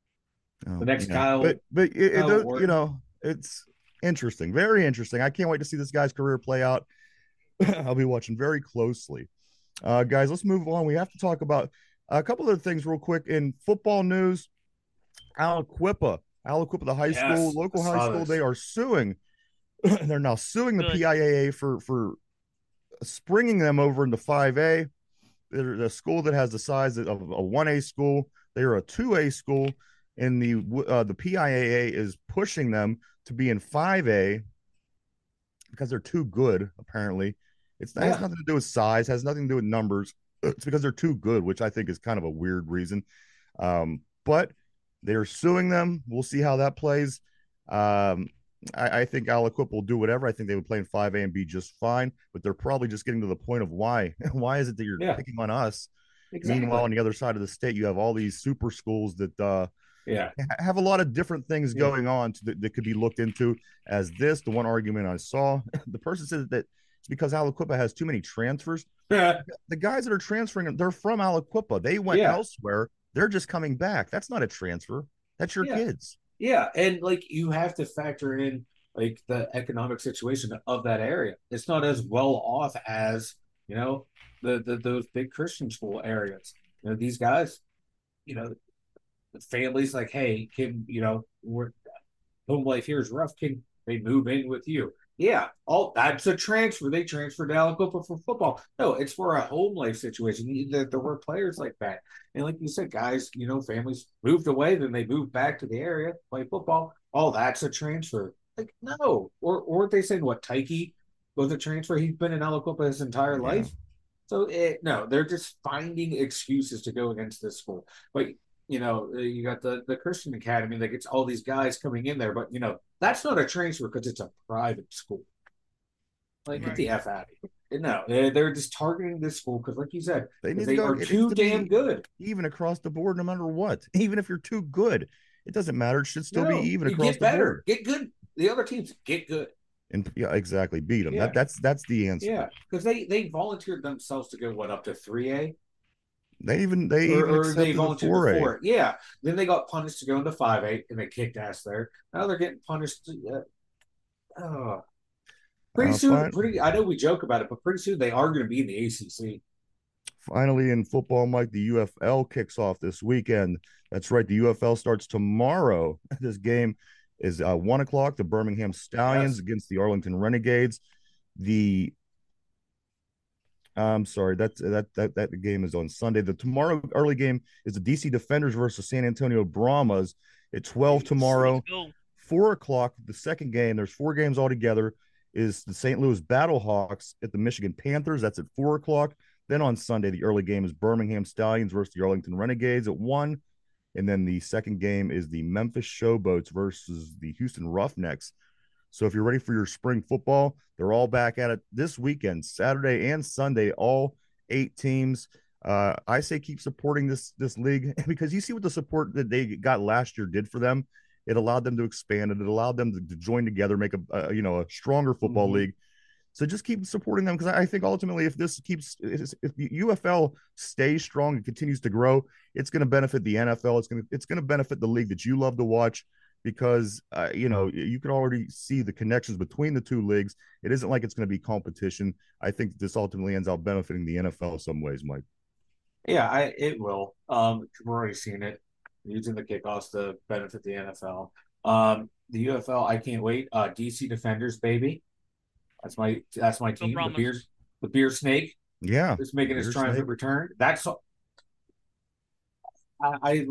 the Oh, next yeah, Kyle. but Kyle Orton. it's interesting, very interesting. I can't wait to see this guy's career play out. I'll be watching very closely. Guys, let's move on. We have to talk about a couple of things real quick in football news. Aliquippa, the Yes, I local high saw school, they this. are suing. They're now suing the Good. PIAA for springing them over into 5A. They're a school that has the size of a 1A school. They are a 2A school, and the PIAA is pushing them to be in 5A because they're too good. Apparently, it has Yeah, nothing to do with size, has nothing to do with numbers. It's because they're too good, which I think is kind of a weird reason. But they're suing them. We'll see how that plays. Um, I think Aliquip will do whatever. I think they would play in 5A and be just fine, but they're probably just getting to the point of why. Why is it that you're yeah, picking on us? Meanwhile, exactly. on the other side of the state, you have all these super schools that Yeah, have a lot of different things yeah, going on that could be looked into as this. The one argument I saw, the person said that it's because Aliquippa has too many transfers. yeah, The guys that are transferring, they're from Aliquippa. They went yeah, elsewhere. They're just coming back. That's not a transfer. That's your yeah, kids. yeah. And like you have to factor in like the economic situation of that area. It's not as well off as the those big Christian school areas. These guys, you know, the families like, hey, can we're home life here is rough. Can they move in with you? Yeah. Oh, that's a transfer. They transferred to Alicopa for football. No, it's for a home life situation. There were players like that. And like you said, guys, families moved away, then they moved back to the area, play football. Oh, that's a transfer. Like, no. Or weren't they saying what Tyke was a transfer? He's been in Alicopa his entire Yeah. life. So no, they're just finding excuses to go against this school. But you got the Christian Academy that gets all these guys coming in there, but that's not a transfer because it's a private school. Like, get Right. the F out of here. No, they're just targeting this school because, like you said, They because need to they go. are It needs too to damn be good. even across the board, no matter what. Even if you're too good, it doesn't matter. It should still be No, even you across get the board. better, get good. The other teams get good. And yeah, exactly, beat them. Yeah, That's the answer. yeah, because they volunteered themselves to go up to 3A, They even or they accepted the volunteered to 4A. 4A. Yeah, then they got punished to go into 5A, and they kicked ass there. Now they're getting punished. Pretty soon, Fine. pretty. I know we joke about it, but pretty soon they are going to be in the ACC. Finally, in football, Mike, the UFL kicks off this weekend. That's right. The UFL starts tomorrow. This game is 1 o'clock. The Birmingham Stallions Yes. against the Arlington Renegades. The I'm sorry, that game is on Sunday. The tomorrow early game is the DC Defenders versus San Antonio Brahmas at 12 Let's tomorrow. go. 4 o'clock, the second game. There's 4 games altogether. Is the St. Louis Battlehawks at the Michigan Panthers? That's at 4 o'clock. Then on Sunday, the early game is Birmingham Stallions versus the Arlington Renegades at 1. And then the second game is the Memphis Showboats versus the Houston Roughnecks. So if you're ready for your spring football, they're all back at it this weekend, Saturday and Sunday, all 8 teams. I say keep supporting this league because you see what the support that they got last year did for them. It allowed them to expand and it allowed them to join together, make a stronger football league. So just keep supporting them because I think ultimately, if the UFL stays strong and continues to grow, it's going to benefit the NFL. It's going to benefit the league that you love to watch because you can already see the connections between the two leagues. It isn't like it's going to be competition. I think this ultimately ends up benefiting the NFL in some ways, Mike. Yeah, it will. We're already seeing it using the kickoffs to benefit the NFL. The UFL, I can't wait. DC Defenders, baby. That's my Go team. Brahmas. The beer snake Yeah, is making his Beer triumphant Snake. return. I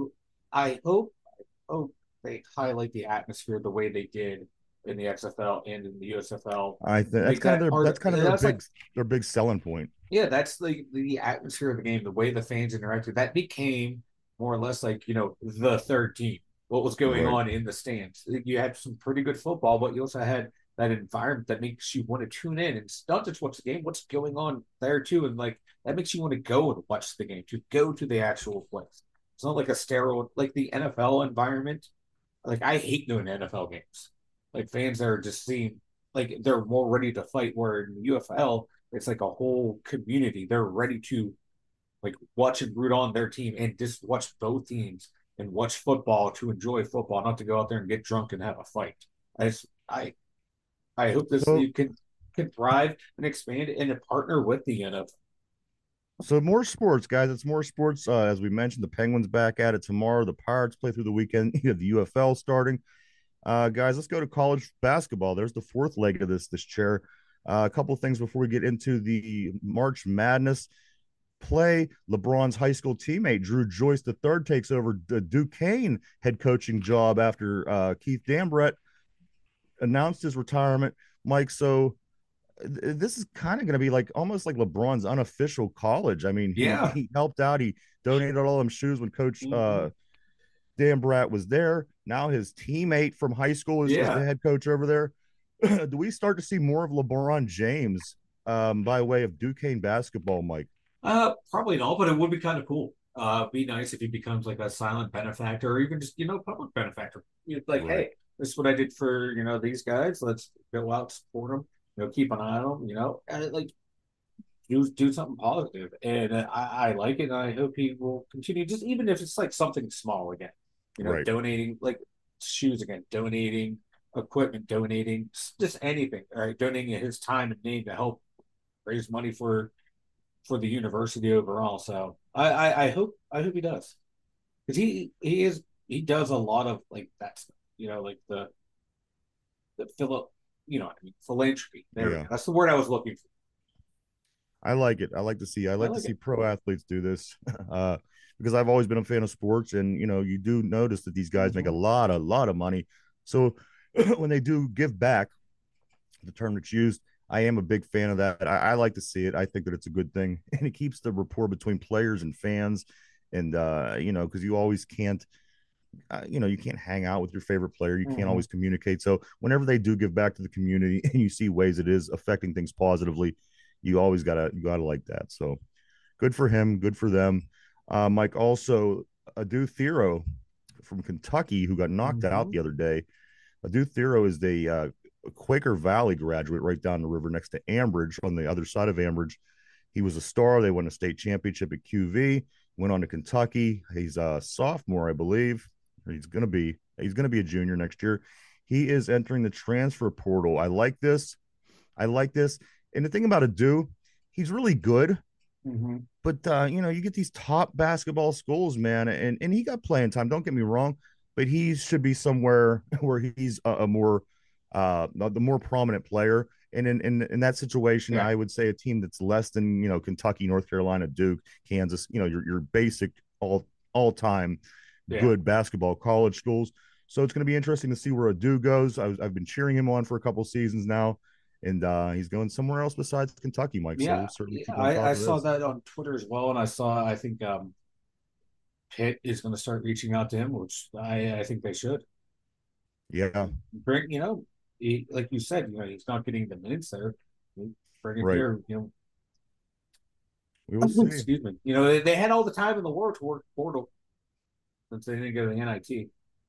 hope they highlight the atmosphere the way they did in the XFL and in the USFL. I think that's Make kind of that their part that's of kind of that's like their big selling point. yeah, that's the atmosphere of the game, the way the fans interacted. That became more or less like, the third team, what was going Right. on in the stands. You had some pretty good football, but you also had that environment that makes you want to tune in and not just watch the game, what's going on there too. And like that makes you want to go and watch the game, to go to the actual place. It's not like a sterile, like the NFL environment. Like I hate doing NFL games. Like fans are just seeing like they're more ready to fight. Where in the UFL, it's like a whole community. They're ready to like watch and root on their team and just watch both teams and watch football to enjoy football, not to go out there and get drunk and have a fight. I just, I hope this So you can thrive and expand and partner with the NFL. So more sports, guys. It's more sports. As we mentioned, the Penguins back at it tomorrow. The Pirates play through the weekend. You have the UFL starting. Guys, let's go to college basketball. There's the fourth leg of this chair. A couple of things before we get into the March Madness play. LeBron's high school teammate Drew Joyce III takes over the Duquesne head coaching job after Keith Dambrett announced his retirement. Mike, so this is kind of going to be like almost like LeBron's unofficial college. I mean, he Yeah. he helped out. He donated all them shoes when Coach Mm-hmm. Dan Brat was there. Now his teammate from high school is the Yeah. head coach over there. Do we start to see more of LeBron James by way of Duquesne basketball, Mike? Probably not, but it would be kind of cool. Be nice if he becomes like a silent benefactor or even just, public benefactor. Like, Right. hey, this is what I did for, these guys. Let's go out, support them, keep an eye on them, and like do something positive. And I like it. And I hope he will continue, just even if it's like something small again, Right. donating like shoes again, donating equipment, donating just anything, all right, donating his time and name to help raise money for the university overall. So I hope he does because he does a lot of like that stuff. Like the philo, what I mean, philanthropy. There we go. Yeah. That's the word I was looking for. I like it. I I like to like see it. pro athletes do this. Because I've always been a fan of sports and you do notice that these guys make Mm-hmm. a lot of money. So when they do give back, the term that's used, I am a big fan of that. I like to see it. I think that it's a good thing and it keeps the rapport between players and fans And because you always can't, you can't hang out with your favorite player. You can't always communicate. So whenever they do give back to the community and you see ways it is affecting things positively, you gotta like that. So good for him. Good for them. Mike, also Adu Thero from Kentucky, who got knocked out the other day. Adu Thero is the Quaker Valley graduate right down the river next to Ambridge on the other side of Ambridge. He was a star. They won a state championship at QV, went on to Kentucky. He's a sophomore, I believe. He's gonna be a junior next year. He is entering the transfer portal. I like this. And the thing about Adu, he's really good. But you get these top basketball schools, man, and he got playing time. Don't get me wrong, but he should be somewhere where he's a more the more prominent player. And in that situation, I would say a team that's less than Kentucky, North Carolina, Duke, Kansas, your basic all time good basketball college schools. So it's going to be interesting to see where Adu goes. I've been cheering him on for a couple seasons now, and he's going somewhere else besides Kentucky, Mike. Yeah, so we'll certainly keep I saw that on Twitter as well, and I think Pitt is going to start reaching out to him, which I think they should. Yeah, Bring like you said, he's not getting the minutes there. Bring it here, We will see. Excuse me. They had all the time in the world to work portal since they didn't go to the NIT.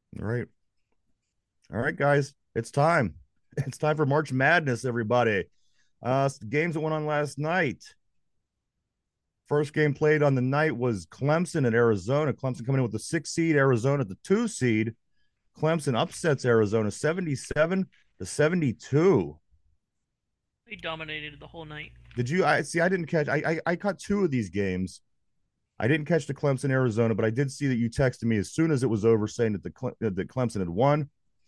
All right, guys, it's time. It's time for March Madness, everybody. Games that went on last night. First game played on the night was Clemson at Arizona. Clemson coming in with the 6 seed, Arizona the 2 seed. Clemson upsets Arizona 77-72. They dominated the whole night. Did you? I didn't catch. I caught 2 of these games. I didn't catch the Clemson Arizona, but I did see that you texted me as soon as it was over, saying that that Clemson had won.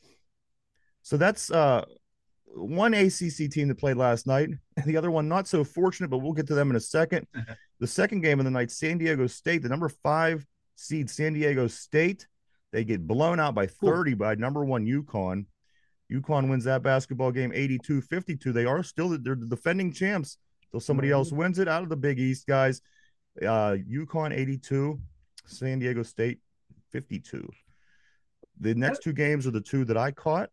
So that's one ACC team that played last night, and the other one not so fortunate, but we'll get to them in a second. The second game of the night, San Diego State, the number 5 seed San Diego State, they get blown out by 30 by number 1 UConn. UConn wins that basketball game 82-52. They're the defending champs until somebody else wins it out of the Big East, guys. UConn 82, San Diego State 52. The next 2 games are the 2 that I caught.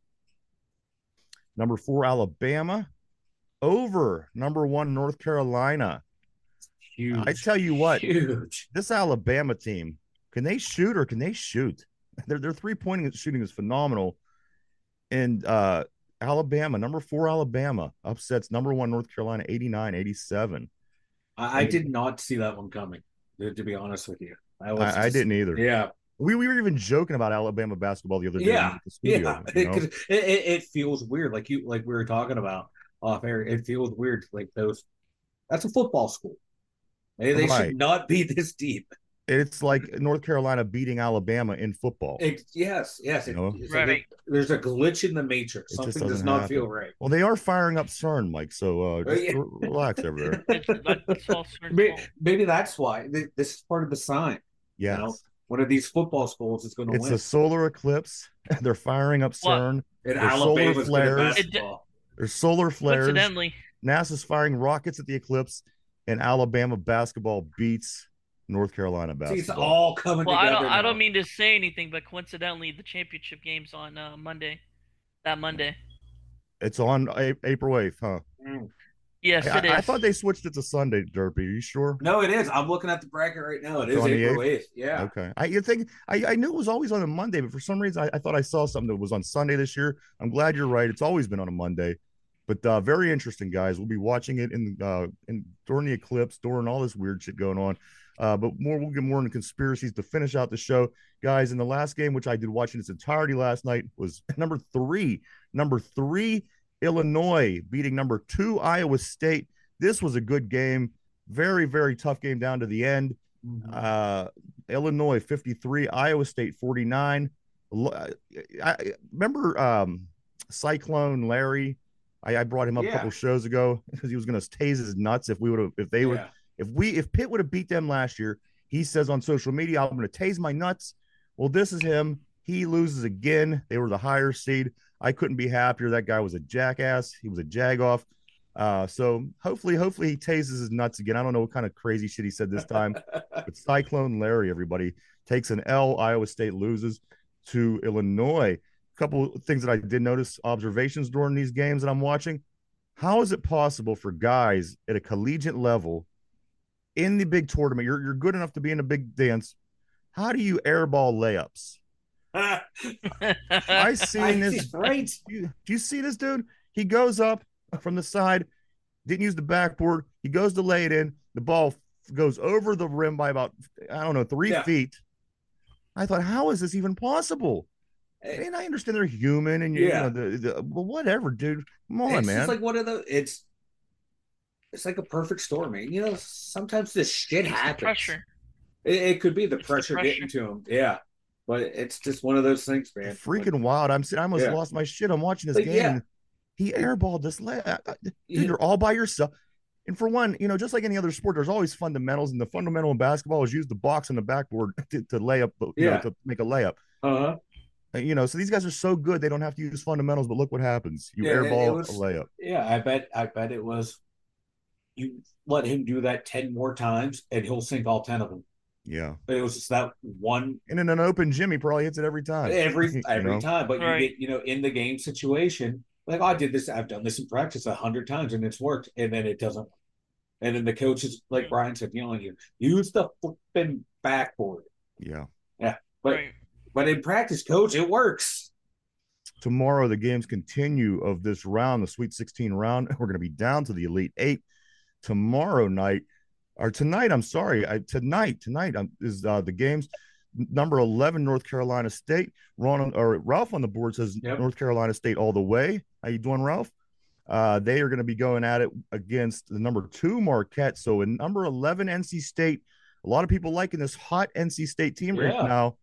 Number 4 Alabama over number 1 North Carolina. Huge. I tell you what, huge. This Alabama team, can they shoot or can they shoot? Their 3-point shooting is phenomenal. And Alabama, number 4 Alabama upsets number 1 North Carolina 89-87. I did not see that one coming, to be honest with you. I didn't either. Yeah. We were even joking about Alabama basketball the other day. Yeah. The studio, it feels weird. Like we were talking about off air. It feels weird. Like that's a football school. They should not be this deep. It's like North Carolina beating Alabama in football. Yes. Right. Like there's a glitch in the matrix. Something does not feel right. Well, they are firing up CERN, Mike. So relax over there. Maybe that's why this is part of the sign. Yeah. One of these football schools is going to win. It's a solar eclipse. They're firing up CERN. And Alabama's solar flares. There's solar flares. Coincidentally, NASA's firing rockets at the eclipse, and Alabama basketball beats North Carolina basketball. It's all coming together. I don't mean to say anything, but coincidentally, the championship game's on Monday. That Monday. It's on April 8th, huh? Yes, it is. I thought they switched it to Sunday, Derpy. Are you sure? No, it is. I'm looking at the bracket right now. It is April 8th. Yeah. Okay. I knew it was always on a Monday, but for some reason I thought I saw something that was on Sunday this year. I'm glad you're right. It's always been on a Monday. But very interesting, guys. We'll be watching it during the eclipse, during all this weird shit going on. But we'll get more into conspiracies to finish out the show. Guys, in the last game, which I did watch in its entirety last night, was number three Illinois beating number 2 Iowa State. This was a good game. Very, very tough game down to the end. Illinois 53, Iowa State 49. I remember Cyclone Larry. I brought him up a couple shows ago because he was going to tase his nuts if Pitt would have beat them last year. He says on social media, I'm going to tase my nuts. Well, this is him. He loses again. They were the higher seed. I couldn't be happier. That guy was a jackass. He was a jagoff. So hopefully he tases his nuts again. I don't know what kind of crazy shit he said this time, but Cyclone Larry, everybody, takes an L. Iowa State loses to Illinois. A couple of things that I did notice, observations during these games that I'm watching. How is it possible for guys at a collegiate level in the big tournament, you're good enough to be in a big dance, how do you airball layups? I seen this. Right. Do you see this dude? He goes up from the side, didn't use the backboard. He goes to lay it in. The ball goes over the rim by about, I don't know, 3 feet. I thought, how is this even possible? And I understand they're human and you know but whatever, dude. Come on, it's man. It's like one of the it's like a perfect storm, man. You know, sometimes this shit happens. Pressure. It could be the pressure getting to him. Yeah. But it's just one of those things, man. Freaking wild. I almost lost my shit. I'm watching this game. And he airballed this layup. Dude, you're all by yourself. And for one, you know, just like any other sport, there's always fundamentals. And the fundamental in basketball is use the box on the backboard to lay up, you know, to make a layup. Uh-huh. You know, so these guys are so good, they don't have to use fundamentals, but look what happens. You airball a layup. Yeah, I bet it was, you let him do that 10 more times and he'll sink all 10 of them. Yeah. But it was just that one. And in an open gym, he probably hits it every time. Every time. But you get, you know, in the game situation, like, oh, I've done this in practice 100 times and it's worked. And then it doesn't. And then the coaches, like Brian said, yelling you, use the flipping backboard. Yeah. Yeah. But in practice, coach, it works. Tomorrow, the games continue of this round, the Sweet 16 round. We're going to be down to the Elite Eight tomorrow night. Or tonight, I'm sorry. Tonight is the games. Number 11, North Carolina State. Ralph on the board says North Carolina State all the way. How you doing, Ralph? They are going to be going at it against the number 2 Marquette. So in number 11, NC State. A lot of people liking this hot NC State team right now.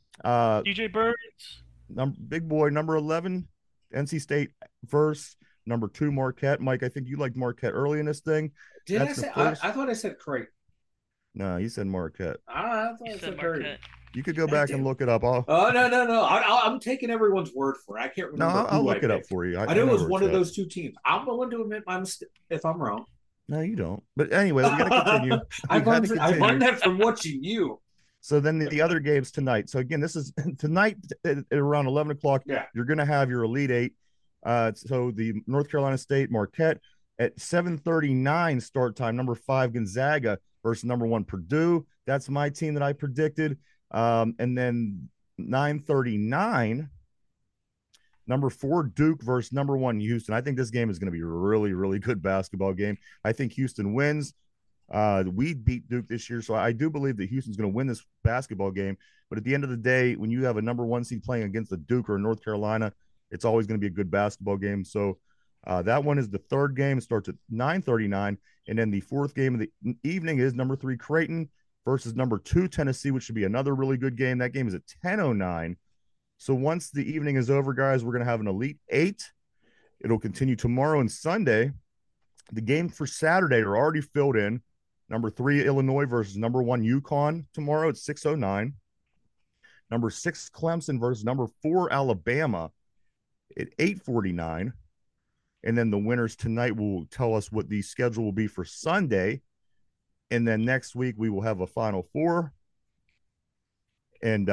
DJ Birds, big boy, number 11, NC State versus number 2 Marquette. Mike, I think you liked Marquette early in this thing. Did I say? I thought I said Creighton. No, you said Marquette. I thought I said Marquette. You could go back and look it up. No. I'm taking everyone's word for it. I can't remember. No, I'll look it up for you. I know it was one of those 2 teams. I'm willing to admit my mistake if I'm wrong. No, you don't. But anyway, we got to continue. I learned that from watching you. So then the other games tonight. So again, this is tonight at around 11 o'clock. Yeah. You're going to have your Elite Eight. So the North Carolina State Marquette at 7:39 start time. Number 5 Gonzaga versus number 1 Purdue. That's my team that I predicted. And then 9:39. Number 4 Duke versus number 1 Houston. I think this game is going to be a really, really good basketball game. I think Houston wins. We beat Duke this year, so I do believe that Houston's going to win this basketball game. But at the end of the day, when you have a number 1 seed playing against the Duke or North Carolina, it's always going to be a good basketball game. So that one is the third game. It starts at 9:39, and then the fourth game of the evening is number 3 Creighton versus number 2 Tennessee, which should be another really good game. That game is at 10:09. So once the evening is over, guys, we're going to have an Elite Eight. It'll continue tomorrow and Sunday. The game for Saturday are already filled in. Number 3 Illinois versus number 1 UConn tomorrow at 6:09. Number 6 Clemson versus number 4 Alabama at 8:49. And then the winners tonight will tell us what the schedule will be for Sunday. And then next week we will have a Final Four. And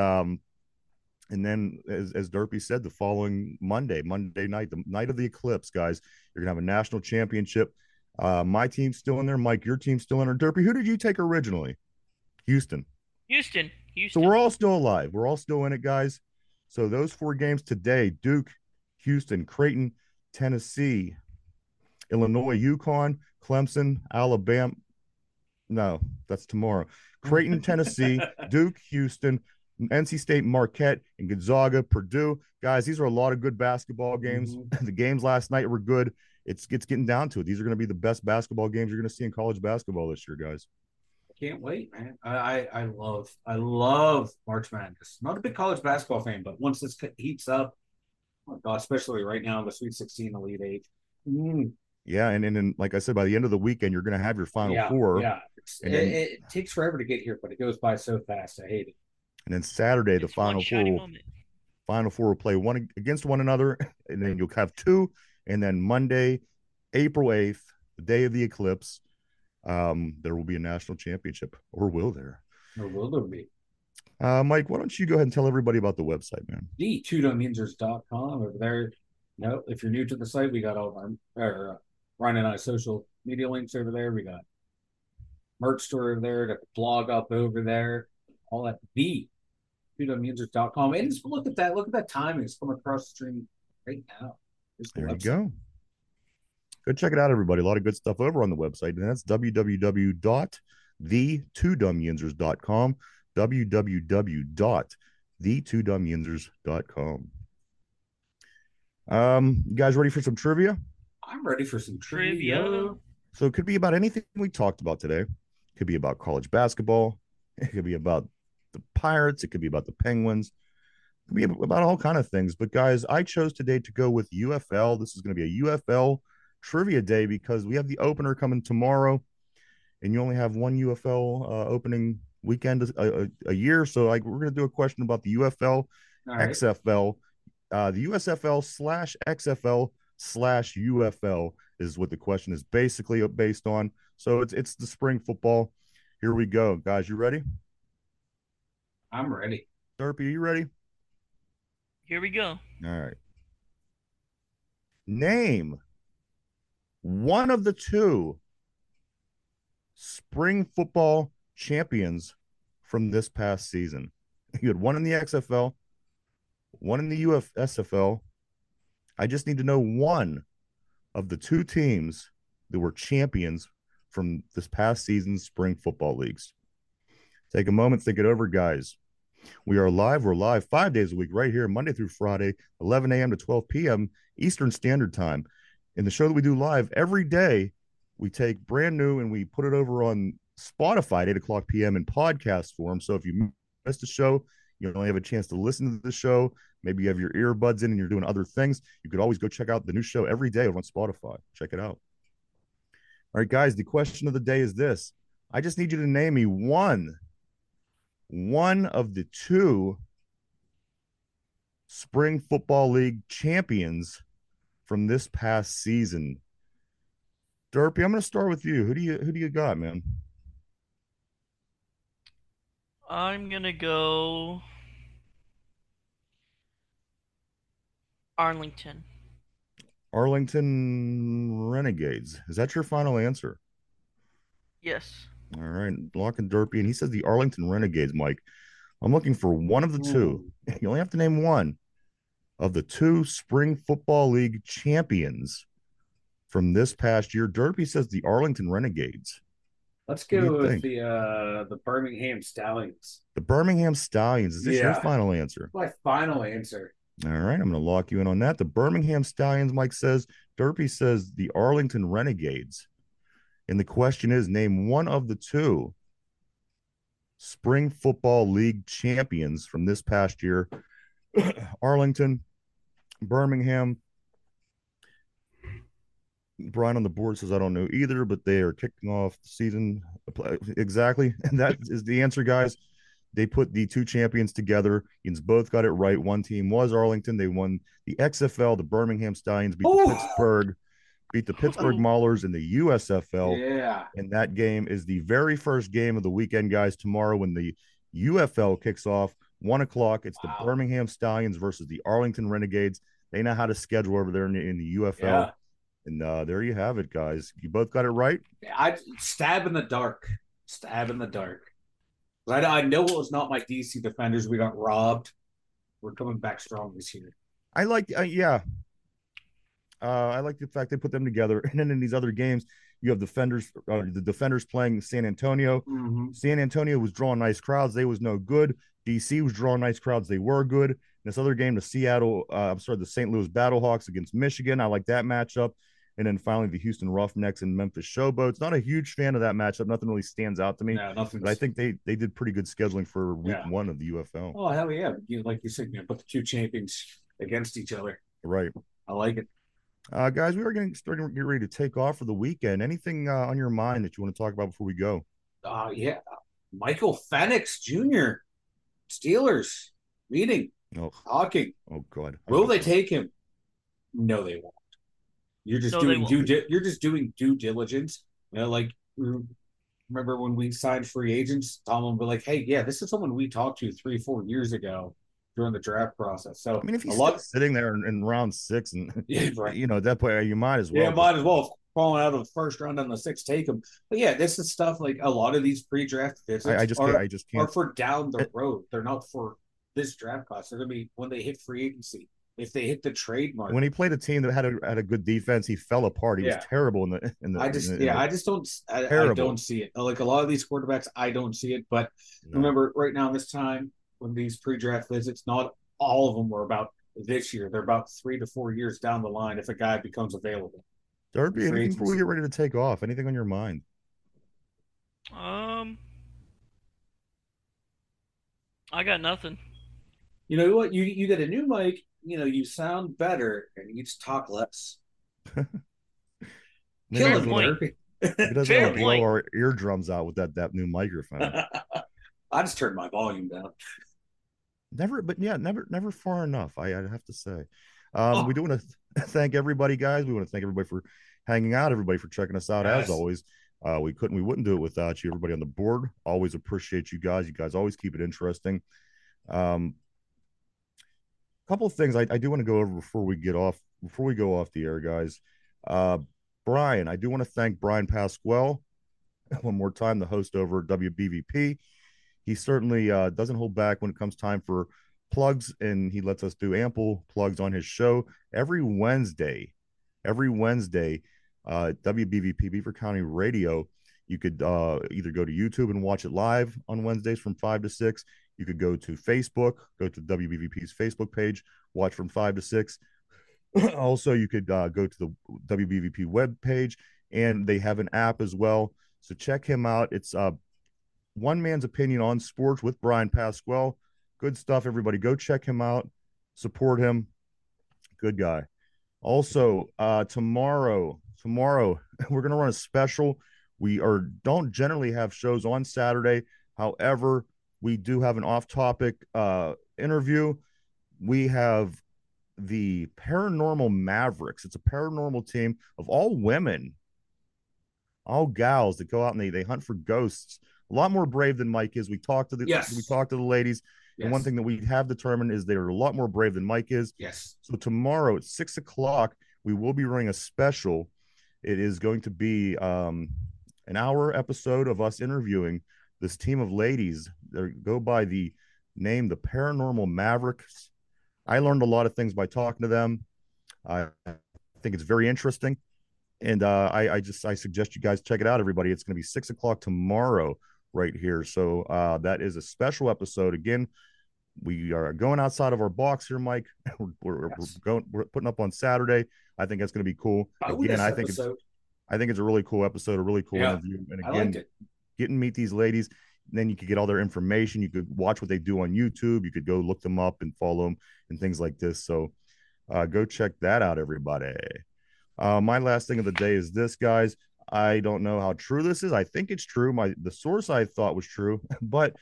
then, as Derpy said, the following Monday night, the night of the eclipse, guys, you're going to have a national championship. My team's still in there. Mike, your team's still in there. Derpy, who did you take originally? Houston. So we're all still alive. We're all still in it, guys. So those 4 games today, Duke, Houston, Creighton, Tennessee, Illinois, UConn, Clemson, Alabama. No, that's tomorrow. Creighton, Tennessee, Duke, Houston, NC State, Marquette, and Gonzaga, Purdue. Guys, these are a lot of good basketball games. Mm-hmm. The games last night were good. It's getting down to it. These are going to be the best basketball games you're going to see in college basketball this year, guys. I can't wait, man. I love March Madness. Not a big college basketball fan, but once this heats up, oh my God, especially right now, the Sweet 16, Elite 8. Yeah, and then like I said, by the end of the weekend, you're going to have your Final Four. Yeah, it takes forever to get here, but it goes by so fast. I hate it. And then Saturday, the Final Four will play one against one another, and then you'll have 2. And then Monday, April 8th, the day of the eclipse, there will be a national championship, or will there? Or will there be? Mike, why don't you go ahead and tell everybody about the website, man? The2dumbyinjuries.com over there. No, if you're new to the site, we got all of our Ryan and I social media links over there. We got merch store over there, got the blog up over there, all at the2dumbyinjuries.com. And just look at that. Look at that timing. It's coming across the stream right now. There you go. Go check it out, everybody. A lot of good stuff over on the website, and that's www.the2dumbyinjuries.com. www.the2dumbyinjuries.com. You guys ready for some trivia? I'm ready for some trivia. So it could be about anything we talked about today. It could be about college basketball. It could be about the Pirates. It could be about the Penguins. It could be about all kind of things. But guys, I chose today to go with UFL. This is going to be a UFL trivia day because we have the opener coming tomorrow, and you only have one UFL opening weekend a year. So we're going to do a question about the UFL, right. XFL, the USFL/XFL/UFL is what the question is basically based on. So it's the spring football. Here we go, guys. You ready? I'm ready. Derpy, are you ready? Here we go. All right. Name one of the two spring football champions from this past season. You had one in the XFL, one in the USFL. I just need to know one of the two teams that were champions from this past season's spring football leagues. Take a moment, think it over, guys. We are live. We're live 5 days a week right here, Monday through Friday, 11 a.m. to 12 p.m. Eastern Standard Time. In the show that we do live every day, we take brand new and we put it over on Spotify at 8 o'clock p.m. in podcast form. So if you missed the show, you only have a chance to listen to the show. Maybe you have your earbuds in and you're doing other things. You could always go check out the new show every day over on Spotify. Check it out. All right, guys, the question of the day is this. I just need you to name me one of the two spring football league champions from this past season. Derpy, I'm going to start with you. Who do you got, man? I'm gonna go Arlington. Arlington Renegades. Is that your final answer? Yes. All right, Block and Derpy, and he says the Arlington Renegades, Mike. I'm looking for one of the two. You only have to name one of the two spring football league champions from this past year. Derpy says the Arlington Renegades. Let's go with the Birmingham Stallions. The Birmingham Stallions. Is this your final answer? My final answer. All right, I'm going to lock you in on that. The Birmingham Stallions, Mike says. Derpy says the Arlington Renegades. And the question is, name one of the two spring football league champions from this past year. Arlington, Birmingham. Brian on the board says, I don't know either, but they are kicking off the season. Exactly. And that is the answer, guys. They put the two champions together. You both got it right. One team was Arlington. They won the XFL. The Birmingham Stallions beat the Pittsburgh Maulers in the USFL. Yeah. And that game is the very first game of the weekend, guys. Tomorrow when the UFL kicks off, 1 o'clock, it's the Birmingham Stallions versus the Arlington Renegades. They know how to schedule over there in the UFL. Yeah. And there you have it, guys. You both got it right. I stab in the dark. I know it was not my DC Defenders. We got robbed. We're coming back strong this year. I like the fact they put them together. And then in these other games, you have the Defenders playing San Antonio. Mm-hmm. San Antonio was drawing nice crowds. They was no good. DC was drawing nice crowds. They were good. In this other game, the St. Louis Battlehawks against Michigan. I like that matchup. And then finally, the Houston Roughnecks and Memphis Showboats. Not a huge fan of that matchup. Nothing really stands out to me. No, nothing. But I think they did pretty good scheduling for week one of the UFL. Oh, hell yeah. Like you said, put the two champions against each other. Right. I like it. Guys, we are starting to get ready to take off for the weekend. Anything on your mind that you want to talk about before we go? Yeah. Michael Penix Jr., Steelers, meeting, talking. Oh, God. Will they take him? No, they won't. You're just No, they doing won't. you're just doing due diligence. You know, like remember when we signed free agents, Tom will be like, "Hey, yeah, this is someone we talked to 3 4 years ago during the draft process." I So mean, if a he's still lot, sitting there in round 6, and yeah, right. at that point, you might as Yeah, well. might as well falling out of the first round on the sixth, take them. But yeah, this is stuff like a lot of these pre-draft I visits just can't. are I just are can't. for down the road. They're not for this draft class. They're gonna be when they hit free agency. If they hit the trade When market. he played a team that had a good defense, he fell apart. He was Yeah. terrible in the in the I in just the, in yeah, the I just don't I don't terrible. see it. Like a lot of these quarterbacks, I don't see it. But No, remember, right now, this time when these pre-draft visits, not all of them were about this year. They're about 3 to 4 years down the line if a guy becomes available in Derby. free Anything before we agency. get ready to take off? Anything on your mind? Um, I got nothing. You know what? You get a new mic. You know you sound better and you just talk less. Maybe he Fair Killing doesn't me, want point. to. Derpy. Maybe he doesn't Fair want to blow point. our eardrums out with that new microphone. I just turned my volume down. Never, but yeah, never far enough. I have to say. We Oh, do want to thank everybody, guys. We want to thank everybody for hanging out, everybody for checking us out. As yes. always, we wouldn't do it without you. Everybody on the board, always appreciate you guys. You guys always keep it interesting. Um, couple of things I do want to go over before we go off the air, guys. Uh, Brian, I do want to thank Brian Pasquale one more time, the host over at WBVP. He certainly doesn't hold back when it comes time for plugs, and he lets us do ample plugs on his show every Wednesday. Every Wednesday, WBVP Beaver County Radio. You could either go to YouTube and watch it live on Wednesdays from 5 to 6. You could go to Facebook, go to WBVP's Facebook page, watch from 5 to 6. Also, you could go to the WBVP web page, and they have an app as well. So check him out. It's One Man's Opinion on Sports with Brian Pasquale. Good stuff, everybody. Go check him out. Support him. Good guy. Also, tomorrow we're gonna run a special. We are don't generally have shows on Saturday. However, we do have an off-topic interview. We have the Paranormal Mavericks. It's a paranormal team of all women, all gals that go out and they hunt for ghosts. A lot more brave than Mike is. We Yes. talked to the ladies, and one Yes. thing that we have determined is they're a lot more brave than Mike is. Yes. So tomorrow at 6 o'clock, we will be running a special. It is going to be an hour episode of us interviewing this team of ladies that go by the name the Paranormal Mavericks. I learned a lot of things by talking to them. I think it's very interesting, and I suggest you guys check it out, everybody. It's going to be 6 o'clock tomorrow, right here. So that is a special episode. Again, we are going outside of our box here, Mike. Yes. We're putting up on Saturday. I think that's going to be cool. Again, Bonus episode. I think it's a really cool episode, a really cool Yeah. interview. And I liked again, it. get and meet these ladies. Then you could get all their information. You could watch what they do on YouTube. You could go look them up and follow them and things like this. So go check that out, everybody. My last thing of the day is this, guys. I don't know how true this is. I think it's true. The source I thought was true, but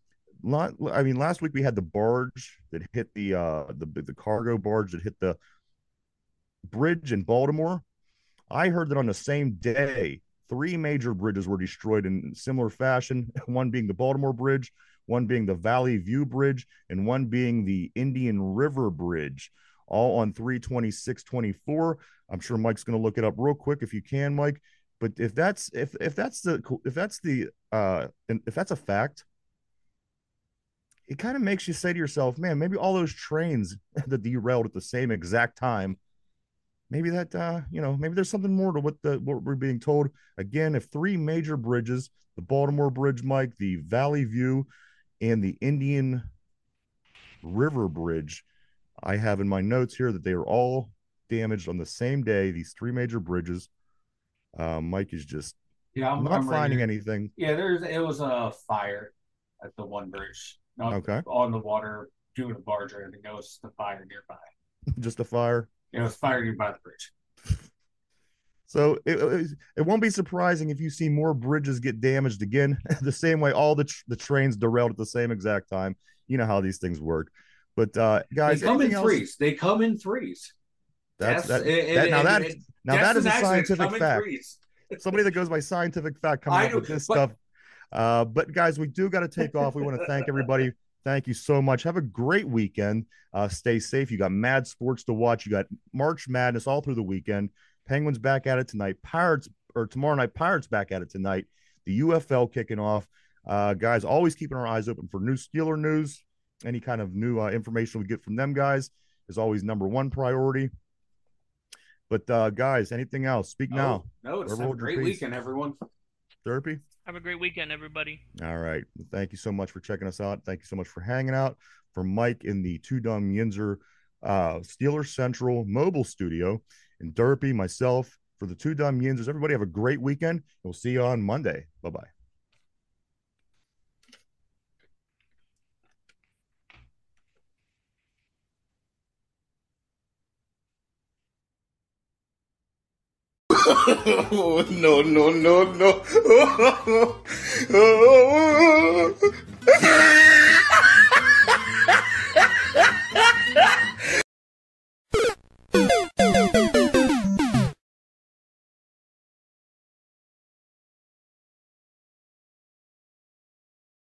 last week we had the barge that hit the cargo barge that hit the bridge in Baltimore. I heard that on the same day, three major bridges were destroyed in similar fashion. One being the Baltimore Bridge, one being the Valley View Bridge, and one being the Indian River Bridge, all on 3/26/24. I'm sure Mike's going to look it up real quick if you can, Mike. But if that's a fact, it kind of makes you say to yourself, man, maybe all those trains that derailed at the same exact time, maybe maybe there's something more to what we're being told. Again, if three major bridges, the Baltimore Bridge, Mike, the Valley View, and the Indian River Bridge, I have in my notes here that they are all damaged on the same day. These three major bridges. Mike is just Yeah, not I'm right finding here. anything. Yeah, it was a fire at the one bridge, not Okay, on the water doing a barge or anything. It was the fire nearby. just a fire. It was fire nearby the bridge. So it won't be surprising if you see more bridges get damaged again, the same way all the trains derailed at the same exact time. You know how these things work. But They guys, come in anything else? threes. They come in threes. That's Yes, that. That now Now that is a Destin accidents scientific come in fact. threes. Somebody that goes by scientific fact coming I up know, with this but- stuff. But guys, we do got to take off. We want to thank everybody. Thank you so much. Have a great weekend. Stay safe. You got mad sports to watch. You got March Madness all through the weekend. Penguins back at it tonight. Pirates or tomorrow night. Pirates back at it tonight. The UFL kicking off. Guys, always keeping our eyes open for new Steeler news. Any kind of new information we get from them guys is always number one priority. But guys, anything else? Speak now. No, it's Wherever a hold your great peace. weekend, everyone. Therapy. Have a great weekend, everybody. All right. Thank you so much for checking us out. Thank you so much for hanging out. For Mike in the Two Dumb Yinzer Steeler Central mobile studio, and Derpy, myself, for the Two Dumb Yinzers. Everybody have a great weekend. We'll see you on Monday. Bye-bye. Oh, no, no, no, no.